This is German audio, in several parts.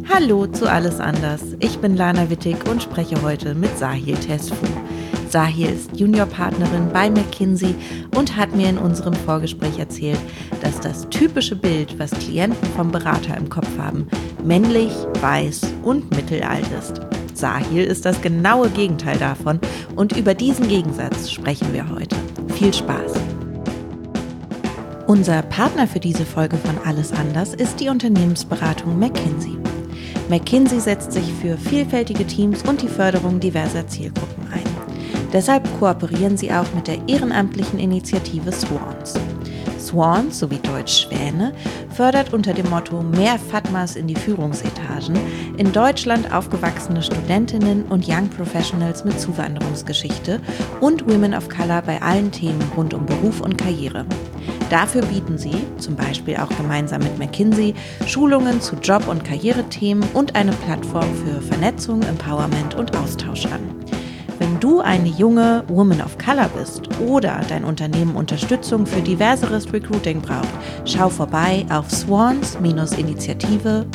Hallo zu Alles anders. Ich bin Lana Wittig und spreche heute mit Sahil Tesfu. Sahil ist Juniorpartnerin bei McKinsey und hat mir in unserem Vorgespräch erzählt, dass das typische Bild, was Klienten vom Berater im Kopf haben, männlich, weiß und mittelalt ist. Sahil ist das genaue Gegenteil davon und über diesen Gegensatz sprechen wir heute. Viel Spaß! Unser Partner für diese Folge von Alles anders ist die Unternehmensberatung McKinsey. McKinsey setzt sich für vielfältige Teams und die Förderung diverser Zielgruppen ein. Deshalb kooperieren sie auch mit der ehrenamtlichen Initiative Swans. Swans, sowie Deutsch Schwäne, fördert unter dem Motto Mehr Fatmas in die Führungsetagen in Deutschland aufgewachsene Studentinnen und Young Professionals mit Zuwanderungsgeschichte und Women of Color bei allen Themen rund um Beruf und Karriere. Dafür bieten sie, zum Beispiel auch gemeinsam mit McKinsey, Schulungen zu Job- und Karrierethemen und eine Plattform für Vernetzung, Empowerment und Austausch an. Wenn du eine junge Woman of Color bist oder dein Unternehmen Unterstützung für diverseres Recruiting braucht, schau vorbei auf swans-initiative.de.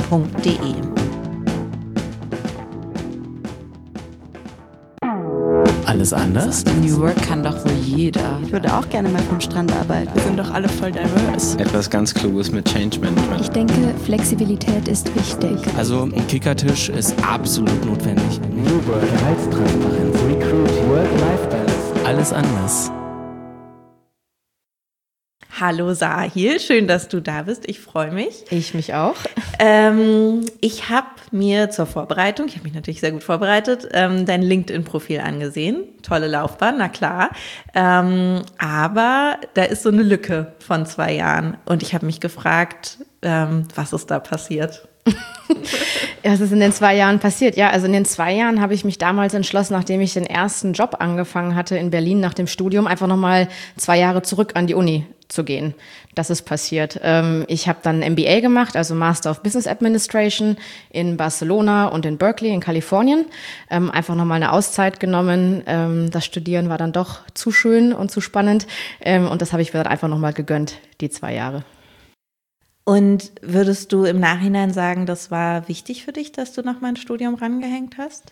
Alles anders? New Work kann doch wohl jeder. Ich würde auch gerne mal vom Strand arbeiten. Wir sind doch alle voll diverse. Etwas ganz Kluges mit Change Management. Ich denke, Flexibilität ist wichtig. Also ein Kickertisch ist absolut notwendig. New Work, Gehaltstransparenz, Recruiting, Work-Life-Balance. Alles anders. Hallo Sahil, schön, dass du da bist. Ich freue mich. Ich mich auch. Ich habe mir zur Vorbereitung, ich habe mich natürlich sehr gut vorbereitet, dein LinkedIn-Profil angesehen. Tolle Laufbahn, na klar. Aber da ist so eine Lücke von 2 Jahren. Und ich habe mich gefragt, was ist da passiert? Was ist in den 2 Jahren passiert? Ja, also in den 2 Jahren habe ich mich damals entschlossen, nachdem ich den ersten Job angefangen hatte in Berlin nach dem Studium, einfach nochmal 2 Jahre zurück an die Uni zu gehen. Das ist passiert. Ich habe dann ein MBA gemacht, also Master of Business Administration in Barcelona und in Berkeley in Kalifornien. Einfach nochmal eine Auszeit genommen. Das Studieren war dann doch zu schön und zu spannend. Und das habe ich mir dann einfach nochmal gegönnt, die 2 Jahre. Und würdest du im Nachhinein sagen, das war wichtig für dich, dass du noch mal ein Studium rangehängt hast?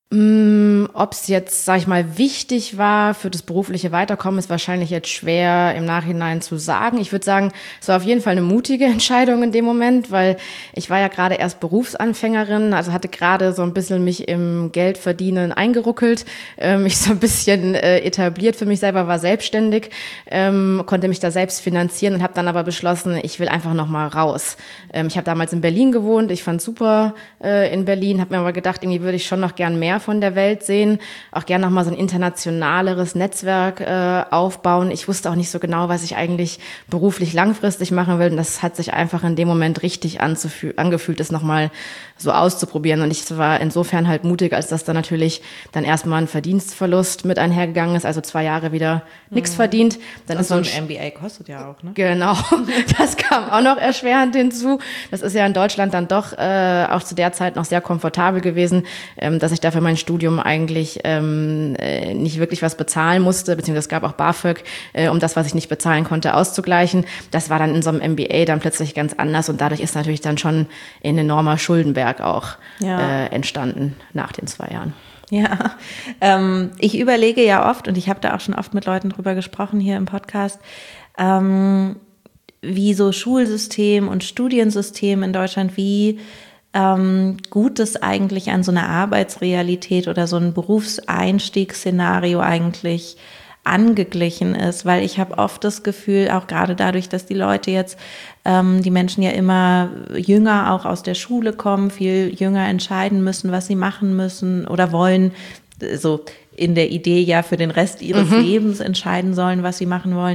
Ob es jetzt, sag ich mal, wichtig war für das berufliche Weiterkommen, ist wahrscheinlich jetzt schwer im Nachhinein zu sagen. Ich würde sagen, es war auf jeden Fall eine mutige Entscheidung in dem Moment, weil ich war ja gerade erst Berufsanfängerin, also hatte gerade so ein bisschen mich im Geldverdienen eingeruckelt, mich so ein bisschen etabliert für mich selber, war selbstständig, konnte mich da selbst finanzieren und habe dann aber beschlossen, ich will einfach noch mal raus. Ich habe damals in Berlin gewohnt, ich fand super in Berlin, habe mir aber gedacht, irgendwie würde ich schon noch gern mehr von der Welt sehen, auch gerne nochmal so ein internationaleres Netzwerk aufbauen. Ich wusste auch nicht so genau, was ich eigentlich beruflich langfristig machen will. Und das hat sich einfach in dem Moment richtig angefühlt, das nochmal so auszuprobieren. Und ich war insofern halt mutig, als dass da natürlich dann erstmal ein Verdienstverlust mit einhergegangen ist, also 2 Jahre wieder nichts verdient. Dann ist so ein MBA kostet ja auch, ne? Genau, das kam auch noch erschwerend hinzu. Das ist ja in Deutschland dann doch auch zu der Zeit noch sehr komfortabel gewesen, dass ich dafür mein Studium eigentlich nicht wirklich was bezahlen musste, beziehungsweise es gab auch BAföG, um das, was ich nicht bezahlen konnte, auszugleichen. Das war dann in so einem MBA dann plötzlich ganz anders und dadurch ist natürlich dann schon ein enormer Schuldenberg auch entstanden nach den 2 Jahren. Ja, ich überlege ja oft, und ich habe da auch schon oft mit Leuten drüber gesprochen hier im Podcast, wie so Schulsystem und Studiensystem in Deutschland, wie gut es eigentlich an so eine Arbeitsrealität oder so ein Berufseinstiegsszenario eigentlich angeglichen ist, weil ich habe oft das Gefühl, auch gerade dadurch, dass die Leute jetzt, die Menschen ja immer jünger auch aus der Schule kommen, viel jünger entscheiden müssen, was sie machen müssen oder wollen, so in der Idee ja für den Rest ihres Lebens entscheiden sollen, was sie machen wollen.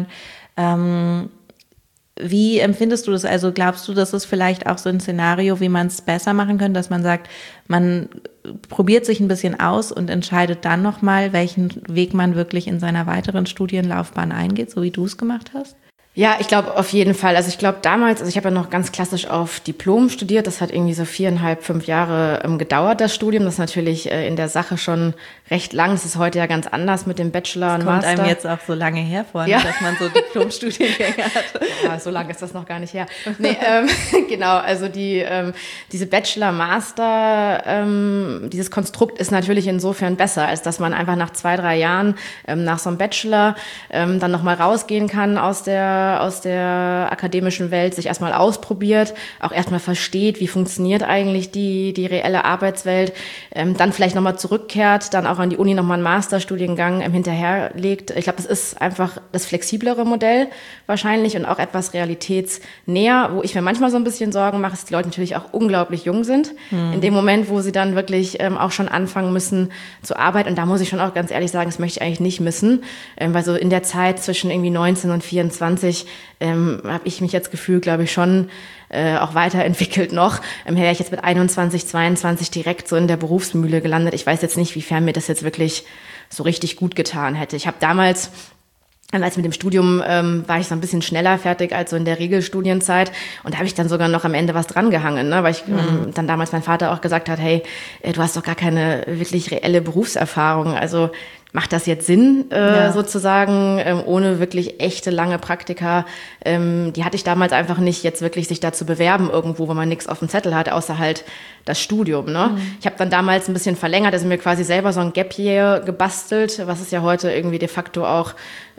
Wie empfindest du das? Also glaubst du, das ist vielleicht auch so ein Szenario, wie man es besser machen könnte, dass man sagt, man probiert sich ein bisschen aus und entscheidet dann nochmal, welchen Weg man wirklich in seiner weiteren Studienlaufbahn eingeht, so wie du es gemacht hast? Ja, ich glaube auf jeden Fall. Also ich glaube damals, ich habe ja noch ganz klassisch auf Diplom studiert. Das hat irgendwie so 4,5, 5 Jahre gedauert, das Studium. Das ist natürlich in der Sache schon recht lang. Das ist heute ja ganz anders mit dem Bachelor und Master. Kommt einem jetzt auch so lange her vor, dass man so Diplom-Studiengänge hat. Ja, so lange ist das noch gar nicht her. Nee, genau, also diese Bachelor-Master, dieses Konstrukt ist natürlich insofern besser, als dass man einfach nach 2, 3 Jahren nach so einem Bachelor dann nochmal rausgehen kann aus der akademischen Welt, sich erstmal ausprobiert, auch erstmal versteht, wie funktioniert eigentlich die reelle Arbeitswelt, dann vielleicht nochmal zurückkehrt, dann auch an die Uni nochmal einen Masterstudiengang hinterherlegt. Ich glaube, das ist einfach das flexiblere Modell wahrscheinlich und auch etwas realitätsnäher. Wo ich mir manchmal so ein bisschen Sorgen mache, ist, die Leute natürlich auch unglaublich jung sind. In dem Moment, wo sie dann wirklich auch schon anfangen müssen zu arbeiten. Und da muss ich schon auch ganz ehrlich sagen, das möchte ich eigentlich nicht missen. Weil so in der Zeit zwischen irgendwie 19 und 24 habe ich mich jetzt gefühlt, glaube ich, schon auch weiterentwickelt noch. Wäre ich jetzt mit 21, 22 direkt so in der Berufsmühle gelandet. Ich weiß jetzt nicht, wiefern mir das jetzt wirklich so richtig gut getan hätte. Ich habe damals, als mit dem Studium war ich so ein bisschen schneller fertig als so in der Regelstudienzeit. Und da habe ich dann sogar noch am Ende was drangehangen, ne? Weil ich dann damals mein Vater auch gesagt hat, hey, du hast doch gar keine wirklich reelle Berufserfahrung. Also macht das jetzt Sinn, sozusagen, ohne wirklich echte lange Praktika? Die hatte ich damals einfach nicht, jetzt wirklich sich da zu bewerben irgendwo, wo man nichts auf dem Zettel hat, außer halt das Studium. Ne? Ich habe dann damals ein bisschen verlängert, also mir quasi selber so ein Gap Year gebastelt, was es ja heute irgendwie de facto auch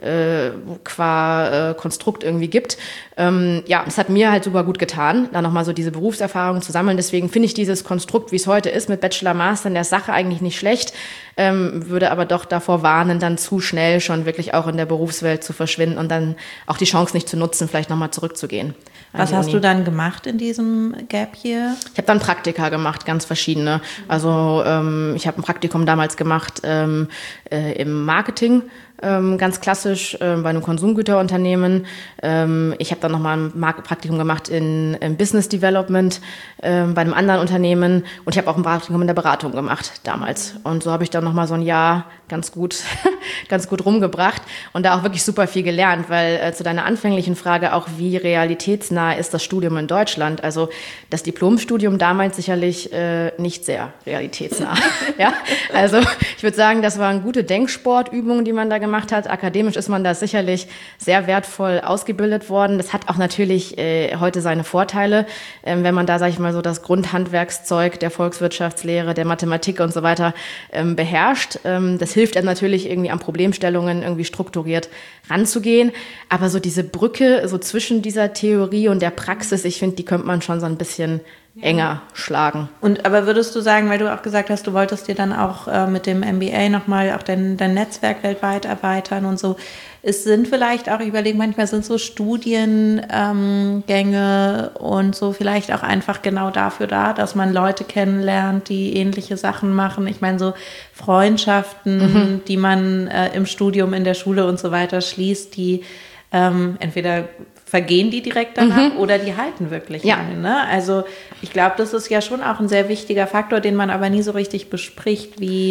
qua Konstrukt irgendwie gibt. Es hat mir halt super gut getan, da nochmal so diese Berufserfahrung zu sammeln. Deswegen finde ich dieses Konstrukt, wie es heute ist, mit Bachelor, Master in der Sache eigentlich nicht schlecht, würde aber doch davor warnen, dann zu schnell schon wirklich auch in der Berufswelt zu verschwinden und dann auch die Chance nicht zu nutzen, vielleicht nochmal zurückzugehen. Was hast du dann gemacht in diesem Gap Year? Ich habe dann Praktika gemacht, ganz verschiedene. Also ich habe ein Praktikum damals gemacht im Marketing, ganz klassisch bei einem Konsumgüterunternehmen. Ich habe dann nochmal ein Praktikum gemacht in Business Development bei einem anderen Unternehmen und ich habe auch ein Praktikum in der Beratung gemacht damals. Und so habe ich dann nochmal so ein Jahr ganz gut rumgebracht und da auch wirklich super viel gelernt, weil zu deiner anfänglichen Frage auch, wie realitätsnah ist das Studium in Deutschland? Also das Diplomstudium damals sicherlich nicht sehr realitätsnah. Ja? Also ich würde sagen, das waren gute Denksportübungen, die man da gemacht hat. Akademisch ist man da sicherlich sehr wertvoll ausgebildet worden. Das hat auch natürlich heute seine Vorteile, wenn man da, sage ich mal, so das Grundhandwerkszeug der Volkswirtschaftslehre, der Mathematik und so weiter beherrscht. Das hilft einem natürlich irgendwie an Problemstellungen irgendwie strukturiert ranzugehen. Aber so diese Brücke so zwischen dieser Theorie und der Praxis, ich finde, die könnte man schon so ein bisschen enger schlagen. Und aber würdest du sagen, weil du auch gesagt hast, du wolltest dir dann auch mit dem MBA nochmal auch dein Netzwerk weltweit erweitern und so, es sind vielleicht auch, ich überlege, manchmal sind so Studiengänge und so vielleicht auch einfach genau dafür da, dass man Leute kennenlernt, die ähnliche Sachen machen. Ich meine, so Freundschaften, die man im Studium, in der Schule und so weiter schließt, die entweder vergehen die direkt danach oder die halten wirklich lange. Ne? Also ich glaube, das ist ja schon auch ein sehr wichtiger Faktor, den man aber nie so richtig bespricht, wie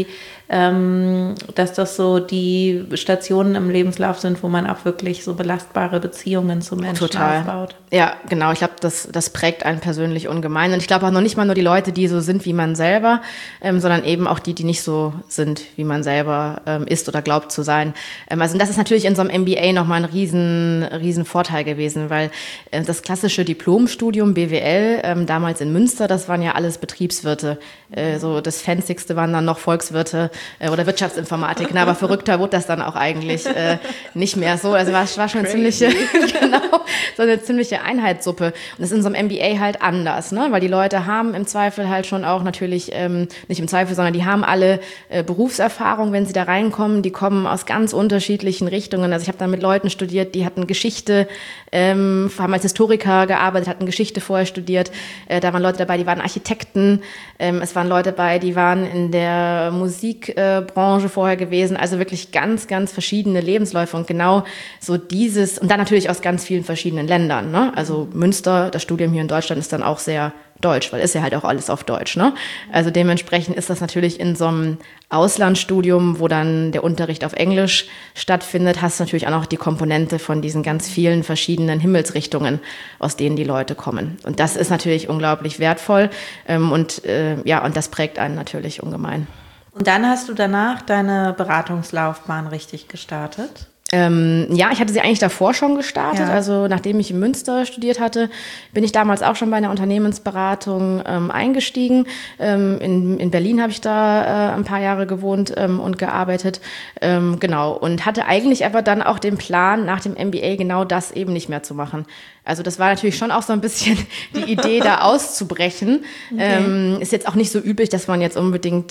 dass das so die Stationen im Lebenslauf sind, wo man auch wirklich so belastbare Beziehungen zu Menschen aufbaut. Ja, genau. Ich glaube, das prägt einen persönlich ungemein. Und ich glaube auch noch nicht mal nur die Leute, die so sind wie man selber, sondern eben auch die nicht so sind, wie man selber ist oder glaubt zu sein. Also das ist natürlich in so einem MBA nochmal ein riesen Vorteil gewesen, weil das klassische Diplomstudium BWL, damals in Münster, das waren ja alles Betriebswirte. So das Fancyste waren dann noch Volkswirte oder Wirtschaftsinformatik. Aber verrückter wurde das dann auch eigentlich nicht mehr so. Also war schon eine ziemliche Einheitssuppe. Und das ist in so einem MBA halt anders, ne? Weil die Leute haben im Zweifel halt schon auch natürlich, nicht im Zweifel, sondern die haben alle Berufserfahrung, wenn sie da reinkommen. Die kommen aus ganz unterschiedlichen Richtungen. Also ich habe da mit Leuten studiert, die hatten Geschichte, haben als Historiker gearbeitet, hatten Geschichte vorher studiert. Da waren Leute dabei, die waren Architekten. Es waren Leute dabei, die waren in der Musikbranche vorher gewesen. Also wirklich ganz, ganz verschiedene Lebensläufe und genau so dieses, und dann natürlich aus ganz vielen verschiedenen Ländern. Ne? Also Münster, das Studium hier in Deutschland ist dann auch sehr Deutsch, weil ist ja halt auch alles auf Deutsch, ne? Also dementsprechend ist das natürlich in so einem Auslandsstudium, wo dann der Unterricht auf Englisch stattfindet, hast du natürlich auch noch die Komponente von diesen ganz vielen verschiedenen Himmelsrichtungen, aus denen die Leute kommen. Und das ist natürlich unglaublich wertvoll und das prägt einen natürlich ungemein. Und dann hast du danach deine Beratungslaufbahn richtig gestartet? Ich hatte sie eigentlich davor schon gestartet. Ja. Also nachdem ich in Münster studiert hatte, bin ich damals auch schon bei einer Unternehmensberatung eingestiegen. In Berlin habe ich da ein paar Jahre gewohnt und gearbeitet. Und hatte eigentlich aber dann auch den Plan, nach dem MBA genau das eben nicht mehr zu machen. Also das war natürlich schon auch so ein bisschen die Idee, da auszubrechen. Okay. Ist jetzt auch nicht so üblich, dass man jetzt unbedingt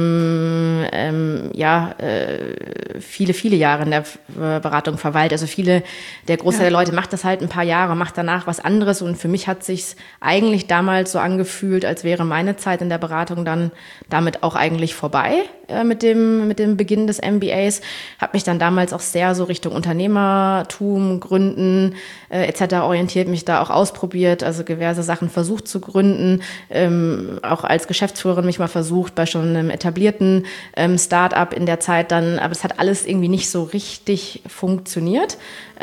viele Jahre in der Beratung verweilt. Also der Großteil der Leute macht das halt ein paar Jahre, macht danach was anderes. Und für mich hat sich's eigentlich damals so angefühlt, als wäre meine Zeit in der Beratung dann damit auch eigentlich vorbei mit dem Beginn des MBAs. Habe mich dann damals auch sehr so Richtung Unternehmertum, Gründen etc. orientiert, mich da auch ausprobiert, also diverse Sachen versucht zu gründen, auch als Geschäftsführerin mich mal versucht bei schon einem etablierten Start-up in der Zeit dann, aber es hat alles irgendwie nicht so richtig funktioniert.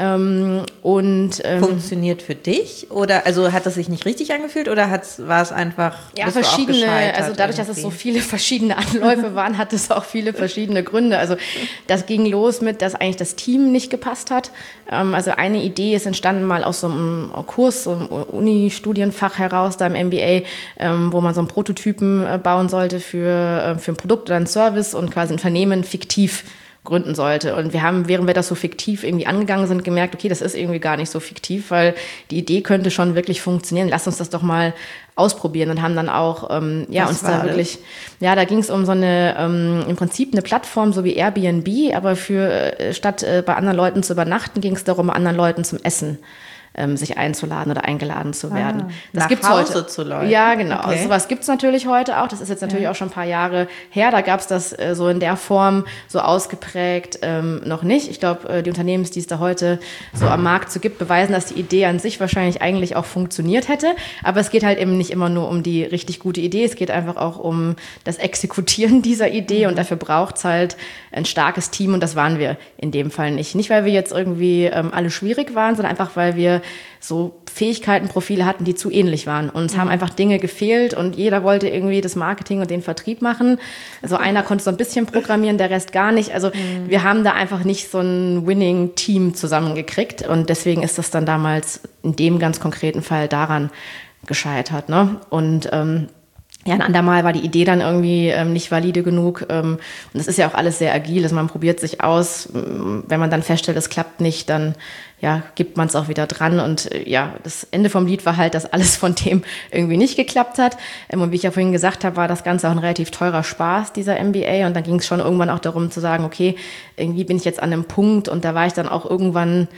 Funktioniert für dich? Oder also hat das sich nicht richtig angefühlt oder war es einfach verschiedene, also dadurch, dass es so viele verschiedene Anläufe waren, hat es auch viele verschiedene Gründe. Also das ging los mit, dass eigentlich das Team nicht gepasst hat. Also eine Idee ist entstanden mal aus so einem Kurs, so einem Uni-Studienfach heraus, da im MBA, wo man so einen Prototypen bauen sollte für ein Produkt oder einen Service und quasi ein Unternehmen fiktiv gründen sollte. Und wir haben, während wir das so fiktiv irgendwie angegangen sind, gemerkt, okay, das ist irgendwie gar nicht so fiktiv, weil die Idee könnte schon wirklich funktionieren. Lass uns das doch mal ausprobieren und haben dann auch, da ging es um so eine, im Prinzip eine Plattform, so wie Airbnb, aber statt bei anderen Leuten zu übernachten, ging es darum, anderen Leuten zum Essen sich einzuladen oder eingeladen zu werden. Das nach gibt's Hause heute. Zu Leuten. Ja, genau. Okay. Sowas gibt's natürlich heute auch. Das ist jetzt natürlich auch schon ein paar Jahre her. Da gab's das so in der Form so ausgeprägt noch nicht. Ich glaube, die Unternehmen, die es da heute so am Markt so gibt, beweisen, dass die Idee an sich wahrscheinlich eigentlich auch funktioniert hätte. Aber es geht halt eben nicht immer nur um die richtig gute Idee. Es geht einfach auch um das Exekutieren dieser Idee und dafür braucht's halt ein starkes Team und das waren wir in dem Fall nicht. Nicht, weil wir jetzt irgendwie alle schwierig waren, sondern einfach, weil wir so Fähigkeiten, Profile hatten, die zu ähnlich waren. Und es haben einfach Dinge gefehlt und jeder wollte irgendwie das Marketing und den Vertrieb machen. Also einer konnte so ein bisschen programmieren, der Rest gar nicht. Also wir haben da einfach nicht so ein Winning-Team zusammengekriegt und deswegen ist das dann damals in dem ganz konkreten Fall daran gescheitert, ne? Und ein andermal war die Idee dann irgendwie nicht valide genug. Und das ist ja auch alles sehr agil. Also man probiert sich aus. Wenn man dann feststellt, es klappt nicht, dann gibt man es auch wieder dran. Und das Ende vom Lied war halt, dass alles von dem irgendwie nicht geklappt hat. Und wie ich ja vorhin gesagt habe, war das Ganze auch ein relativ teurer Spaß, dieser MBA. Und dann ging es schon irgendwann auch darum zu sagen, okay, irgendwie bin ich jetzt an einem Punkt. Und da war ich dann auch irgendwann,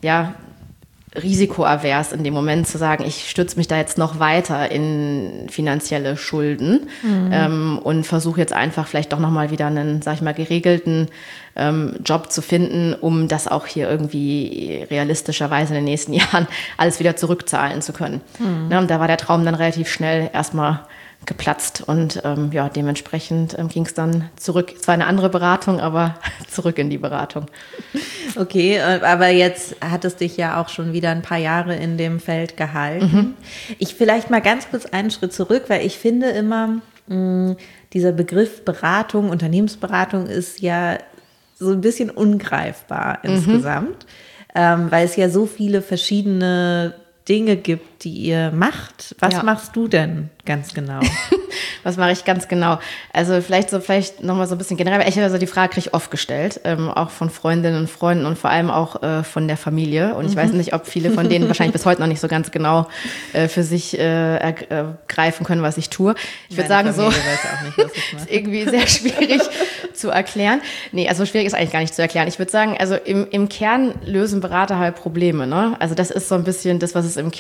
risikoavers in dem Moment zu sagen, ich stürze mich da jetzt noch weiter in finanzielle Schulden und versuche jetzt einfach vielleicht doch nochmal wieder einen, sag ich mal, geregelten Job zu finden, um das auch hier irgendwie realistischerweise in den nächsten Jahren alles wieder zurückzahlen zu können. Und da war der Traum dann relativ schnell erstmal geplatzt und dementsprechend ging es dann zurück. Es war eine andere Beratung, aber zurück in die Beratung. Okay, aber jetzt hat es dich ja auch schon wieder ein paar Jahre in dem Feld gehalten. Ich vielleicht mal ganz kurz einen Schritt zurück, weil ich finde immer, dieser Begriff Beratung, Unternehmensberatung ist ja so ein bisschen ungreifbar insgesamt, weil es ja so viele verschiedene Dinge gibt, die ihr macht. Was machst du denn ganz genau? Was mache ich ganz genau? Also vielleicht nochmal so ein bisschen generell, also die Frage kriege ich oft gestellt, auch von Freundinnen und Freunden und vor allem auch von der Familie. Und ich weiß nicht, ob viele von denen wahrscheinlich bis heute noch nicht so ganz genau für sich greifen können, was ich tue. Ich würde sagen, so weiß auch nicht, was ich mache. ist irgendwie sehr schwierig zu erklären. Nee, also schwierig ist eigentlich gar nicht zu erklären. Ich würde sagen, also im Kern lösen Berater halt Probleme, ne? Also das ist so ein bisschen das, was es im Kern ist. Und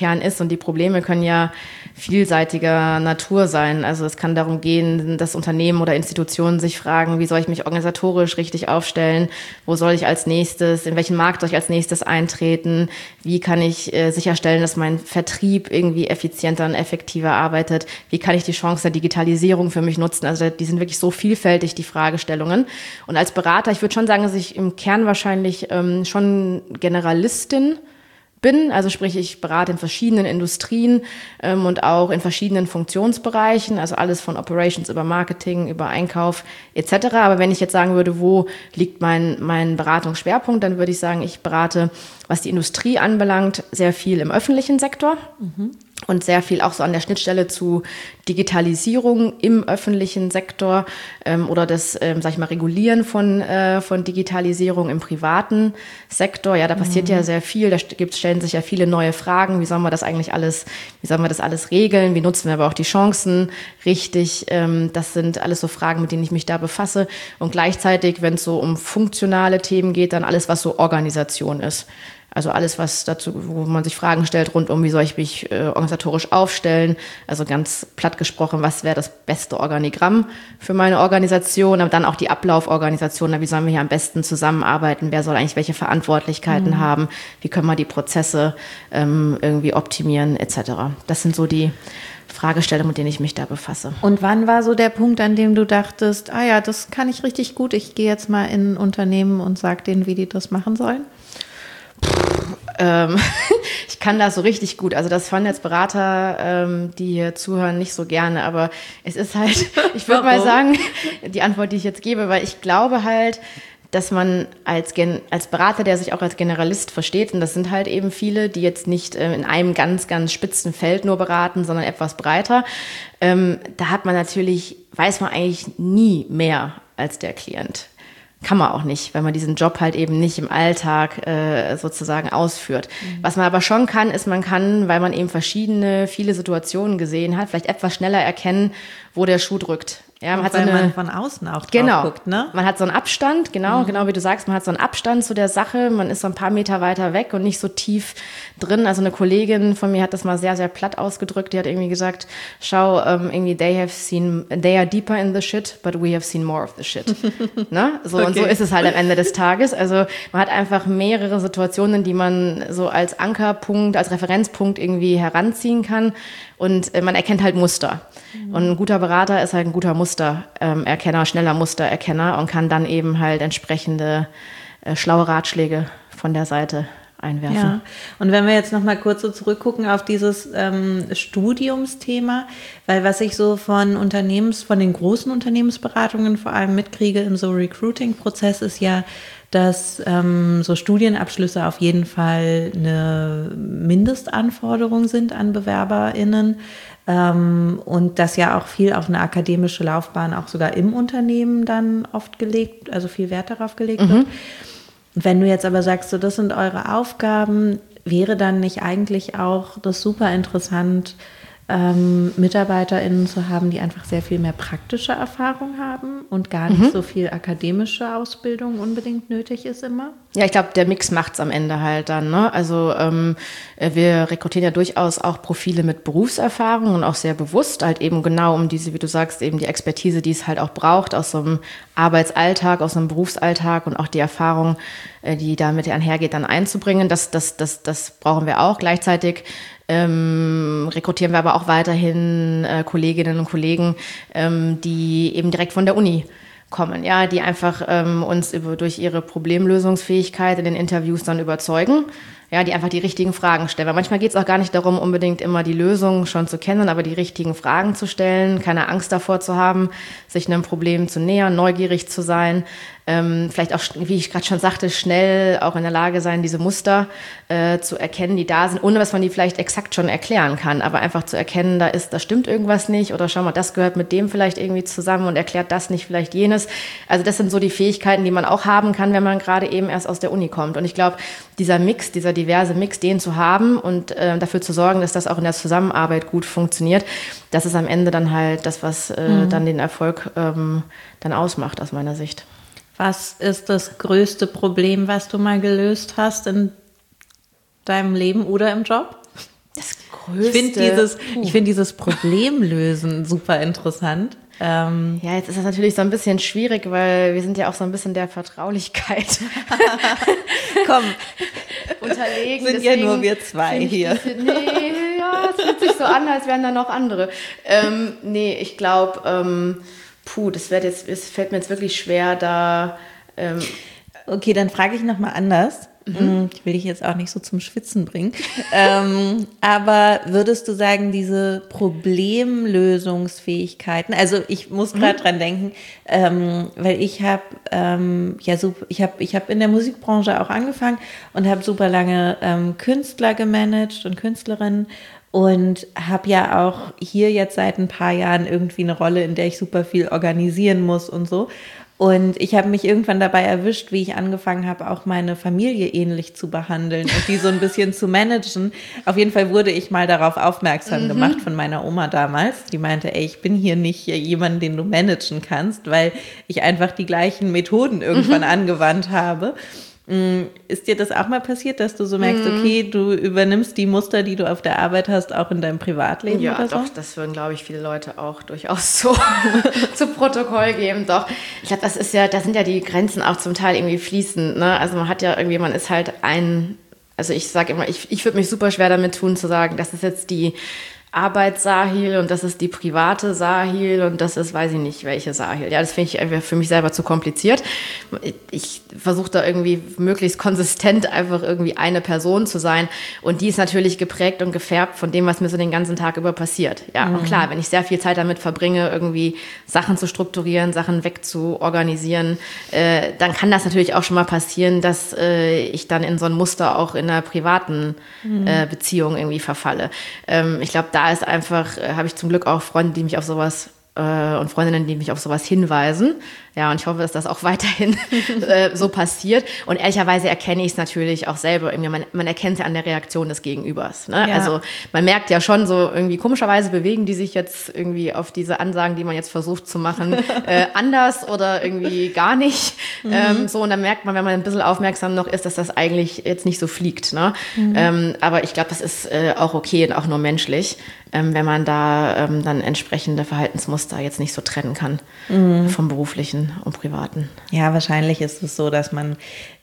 und die Probleme können ja vielseitiger Natur sein. Also es kann darum gehen, dass Unternehmen oder Institutionen sich fragen, wie soll ich mich organisatorisch richtig aufstellen? Wo soll ich als nächstes, in welchen Markt soll ich als nächstes eintreten? Wie kann ich sicherstellen, dass mein Vertrieb irgendwie effizienter und effektiver arbeitet? Wie kann ich die Chance der Digitalisierung für mich nutzen? Also die sind wirklich so vielfältig, die Fragestellungen. Und als Berater, ich würde schon sagen, dass ich im Kern wahrscheinlich schon Generalistin bin, also sprich, ich berate in verschiedenen Industrien und auch in verschiedenen Funktionsbereichen, also alles von Operations über Marketing, über Einkauf etc. Aber wenn ich jetzt sagen würde, wo liegt mein Beratungsschwerpunkt, dann würde ich sagen, ich berate, was die Industrie anbelangt, sehr viel im öffentlichen Sektor. Und sehr viel auch so an der Schnittstelle zu Digitalisierung im öffentlichen Sektor oder das, sag ich mal, Regulieren von Digitalisierung im privaten Sektor. Ja, da passiert ja sehr viel. Da stellen sich ja viele neue Fragen. Wie sollen wir das alles regeln? Wie nutzen wir aber auch die Chancen richtig? Das sind alles so Fragen, mit denen ich mich da befasse. Und gleichzeitig, wenn es so um funktionale Themen geht, dann alles, was so Organisation ist. Also alles, was dazu, wo man sich Fragen stellt rund um, wie soll ich mich organisatorisch aufstellen. Also ganz platt gesprochen, was wäre das beste Organigramm für meine Organisation, aber dann auch die Ablauforganisation. Wie sollen wir hier am besten zusammenarbeiten? Wer soll eigentlich welche Verantwortlichkeiten haben? Wie können wir die Prozesse irgendwie optimieren etc. Das sind so die Fragestellungen, mit denen ich mich da befasse. Und wann war so der Punkt, an dem du dachtest, ja, das kann ich richtig gut, ich gehe jetzt mal in ein Unternehmen und sage denen, wie die das machen sollen? Ich kann das so richtig gut. Also das fanden jetzt Berater, die hier zuhören, nicht so gerne. Aber es ist halt, ich würde mal sagen, die Antwort, die ich jetzt gebe, weil ich glaube halt, dass man als Berater, der sich auch als Generalist versteht, und das sind halt eben viele, die jetzt nicht in einem ganz, ganz spitzen Feld nur beraten, sondern etwas breiter, da hat man natürlich, weiß man eigentlich nie mehr als der Klient. Kann man auch nicht, weil man diesen Job halt eben nicht im Alltag sozusagen ausführt. Was man aber schon kann, ist, man kann, weil man eben viele Situationen gesehen hat, vielleicht etwas schneller erkennen, wo der Schuh drückt. Ja, man hat weil so eine, man von außen auch drauf guckt, ne? Man hat so einen Abstand, genau wie du sagst, man hat so einen Abstand zu der Sache, man ist so ein paar Meter weiter weg und nicht so tief drin. Also eine Kollegin von mir hat das mal sehr, sehr platt ausgedrückt, die hat irgendwie gesagt, schau, irgendwie they are deeper in the shit, but we have seen more of the shit. Ne? So, okay. Und so ist es halt am Ende des Tages. Also man hat einfach mehrere Situationen, die man so als Ankerpunkt, als Referenzpunkt irgendwie heranziehen kann und man erkennt halt Muster. Und ein guter Berater ist halt ein guter Mustererkenner, schneller Mustererkenner und kann dann eben halt entsprechende schlaue Ratschläge von der Seite einwerfen. Ja. Und wenn wir jetzt noch mal kurz so zurückgucken auf dieses Studiumsthema, weil was ich so von den großen Unternehmensberatungen vor allem mitkriege im so Recruiting-Prozess ist ja, dass so Studienabschlüsse auf jeden Fall eine Mindestanforderung sind an BewerberInnen. Und dass ja auch viel auf eine akademische Laufbahn auch sogar im Unternehmen dann oft viel Wert darauf gelegt wird. Und wenn du jetzt aber sagst, so das sind eure Aufgaben, wäre dann nicht eigentlich auch das super interessant, MitarbeiterInnen zu haben, die einfach sehr viel mehr praktische Erfahrung haben und gar nicht so viel akademische Ausbildung unbedingt nötig ist immer? Ja, ich glaube, der Mix macht's am Ende halt dann, ne? Also wir rekrutieren ja durchaus auch Profile mit Berufserfahrung und auch sehr bewusst halt eben genau um diese, wie du sagst, eben die Expertise, die es halt auch braucht aus so einem Arbeitsalltag, aus einem Berufsalltag und auch die Erfahrung, die damit einhergeht, dann einzubringen. Das brauchen wir auch. Gleichzeitig rekrutieren wir aber auch weiterhin Kolleginnen und Kollegen, die eben direkt von der Uni kommen, ja, die einfach uns durch ihre Problemlösungsfähigkeit in den Interviews dann überzeugen, ja, die einfach die richtigen Fragen stellen. Weil manchmal geht es auch gar nicht darum, unbedingt immer die Lösung schon zu kennen, aber die richtigen Fragen zu stellen, keine Angst davor zu haben, sich einem Problem zu nähern, neugierig zu sein, vielleicht auch, wie ich gerade schon sagte, schnell auch in der Lage sein, diese Muster zu erkennen, die da sind, ohne dass man die vielleicht exakt schon erklären kann, aber einfach zu erkennen, da stimmt irgendwas nicht oder schau mal, das gehört mit dem vielleicht irgendwie zusammen und erklärt das nicht vielleicht jenes. Also das sind so die Fähigkeiten, die man auch haben kann, wenn man gerade eben erst aus der Uni kommt. Und ich glaube, dieser diverse Mix, den zu haben und dafür zu sorgen, dass das auch in der Zusammenarbeit gut funktioniert, das ist am Ende dann halt das, was dann den Erfolg dann ausmacht aus meiner Sicht. Was ist das größte Problem, was du mal gelöst hast in deinem Leben oder im Job? Das Größte. Ich finde dieses Problemlösen super interessant. Ja, jetzt ist das natürlich so ein bisschen schwierig, weil wir sind ja auch so ein bisschen der Vertraulichkeit Komm, unterlegen. sind ja nur wir zwei hier. Es fühlt sich so an, als wären da noch andere. Ich glaube, es fällt mir jetzt wirklich schwer, da... Okay, dann frage ich nochmal anders. Ich will dich jetzt auch nicht so zum Schwitzen bringen. Aber würdest du sagen, diese Problemlösungsfähigkeiten, also ich muss gerade dran denken, weil ich habe in der Musikbranche auch angefangen und habe super lange Künstler gemanagt und Künstlerinnen und habe ja auch hier jetzt seit ein paar Jahren irgendwie eine Rolle, in der ich super viel organisieren muss und so. Und ich habe mich irgendwann dabei erwischt, wie ich angefangen habe, auch meine Familie ähnlich zu behandeln und die so ein bisschen zu managen. Auf jeden Fall wurde ich mal darauf aufmerksam gemacht von meiner Oma damals. Die meinte, ich bin hier nicht jemand, den du managen kannst, weil ich einfach die gleichen Methoden irgendwann angewandt habe. Ist dir das auch mal passiert, dass du so merkst, okay, du übernimmst die Muster, die du auf der Arbeit hast, auch in deinem Privatleben oder so? Ja, doch, das würden, glaube ich, viele Leute auch durchaus so zu Protokoll geben. Doch, ich glaube, da sind ja die Grenzen auch zum Teil irgendwie fließend. Ne? Also man ist halt also ich sage immer, ich würde mich super schwer damit tun, zu sagen, das ist jetzt die Arbeits-Sahil und das ist die private Sahil und das ist, weiß ich nicht, welche Sahil. Ja, das finde ich einfach für mich selber zu kompliziert. Ich versuche da irgendwie möglichst konsistent einfach irgendwie eine Person zu sein und die ist natürlich geprägt und gefärbt von dem, was mir so den ganzen Tag über passiert. Ja, und klar, wenn ich sehr viel Zeit damit verbringe, irgendwie Sachen zu strukturieren, Sachen wegzuorganisieren, dann kann das natürlich auch schon mal passieren, dass ich dann in so ein Muster auch in einer privaten Beziehung irgendwie verfalle. Ich glaube, da ist einfach, habe ich zum Glück auch Freunde, die mich auf sowas und Freundinnen, die mich auf sowas hinweisen. Ja, und ich hoffe, dass das auch weiterhin so passiert. Und ehrlicherweise erkenne ich es natürlich auch selber. Irgendwie man erkennt es ja an der Reaktion des Gegenübers. Ne? Ja. Also man merkt ja schon so irgendwie, komischerweise bewegen die sich jetzt irgendwie auf diese Ansagen, die man jetzt versucht zu machen, anders oder irgendwie gar nicht. So, und dann merkt man, wenn man ein bisschen aufmerksam noch ist, dass das eigentlich jetzt nicht so fliegt. Ne? Aber ich glaube, das ist auch okay und auch nur menschlich, wenn man da dann entsprechende Verhaltensmuster jetzt nicht so trennen kann vom beruflichen und privaten. Ja, wahrscheinlich ist es so, dass man,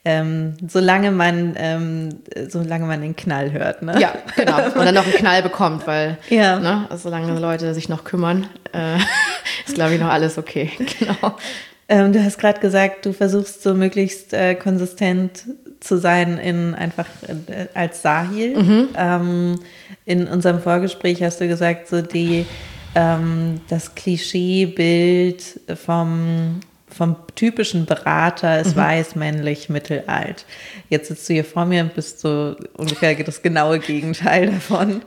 solange man den Knall hört, ne? Ja, genau. Und dann noch einen Knall bekommt, weil solange Leute sich noch kümmern, ist, glaube ich, noch alles okay. Genau. Du hast gerade gesagt, du versuchst so möglichst konsistent zu sein als Sahil. In unserem Vorgespräch hast du gesagt, so das Klischeebild vom typischen Berater ist weiß, männlich, mittelalt. Jetzt sitzt du hier vor mir und bist so ungefähr das genaue Gegenteil davon.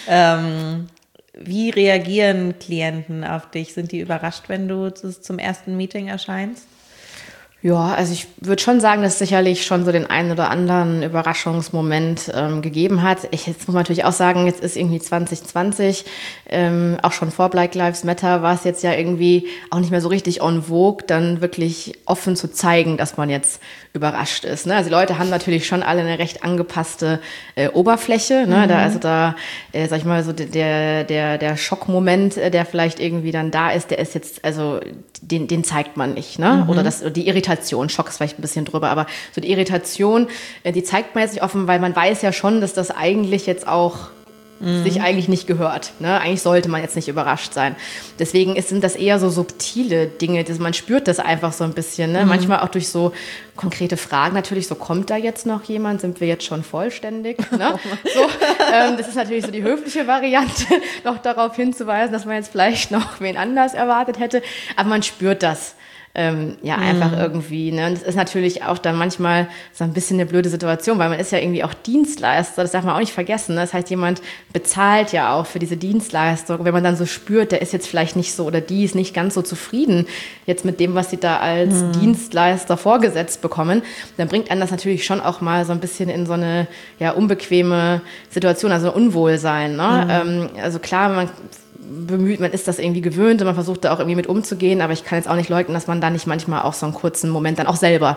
Wie reagieren Klienten auf dich? Sind die überrascht, wenn du zum ersten Meeting erscheinst? Ja, also ich würde schon sagen, dass es sicherlich schon so den einen oder anderen Überraschungsmoment gegeben hat. Jetzt muss man natürlich auch sagen, jetzt ist irgendwie 2020, auch schon vor Black Lives Matter war es jetzt ja irgendwie auch nicht mehr so richtig en vogue, dann wirklich offen zu zeigen, dass man jetzt überrascht ist. Ne? Also die Leute haben natürlich schon alle eine recht angepasste Oberfläche. Ne? Sag ich mal, so der Schockmoment, der vielleicht irgendwie dann da ist, der ist jetzt, also den zeigt man nicht. Ne? Oder die Irritation, Schock ist vielleicht ein bisschen drüber, aber so die Irritation, die zeigt man jetzt nicht offen, weil man weiß ja schon, dass das eigentlich jetzt auch sich eigentlich nicht gehört. Ne? Eigentlich sollte man jetzt nicht überrascht sein. Deswegen sind das eher so subtile Dinge, man spürt das einfach so ein bisschen. Ne? Manchmal auch durch so konkrete Fragen natürlich, so kommt da jetzt noch jemand, sind wir jetzt schon vollständig? Ne? Das ist natürlich so die höfliche Variante, noch darauf hinzuweisen, dass man jetzt vielleicht noch wen anders erwartet hätte, aber man spürt das. Einfach irgendwie. Ne? Und das ist natürlich auch dann manchmal so ein bisschen eine blöde Situation, weil man ist ja irgendwie auch Dienstleister, das darf man auch nicht vergessen. Ne? Das heißt, jemand bezahlt ja auch für diese Dienstleistung. Wenn man dann so spürt, der ist jetzt vielleicht nicht so oder die ist nicht ganz so zufrieden jetzt mit dem, was sie da als Dienstleister vorgesetzt bekommen, dann bringt einen das natürlich schon auch mal so ein bisschen in so eine unbequeme Situation, also Unwohlsein. Ne? Also klar, man ist das irgendwie gewöhnt und man versucht da auch irgendwie mit umzugehen, aber ich kann jetzt auch nicht leugnen, dass man da nicht manchmal auch so einen kurzen Moment dann auch selber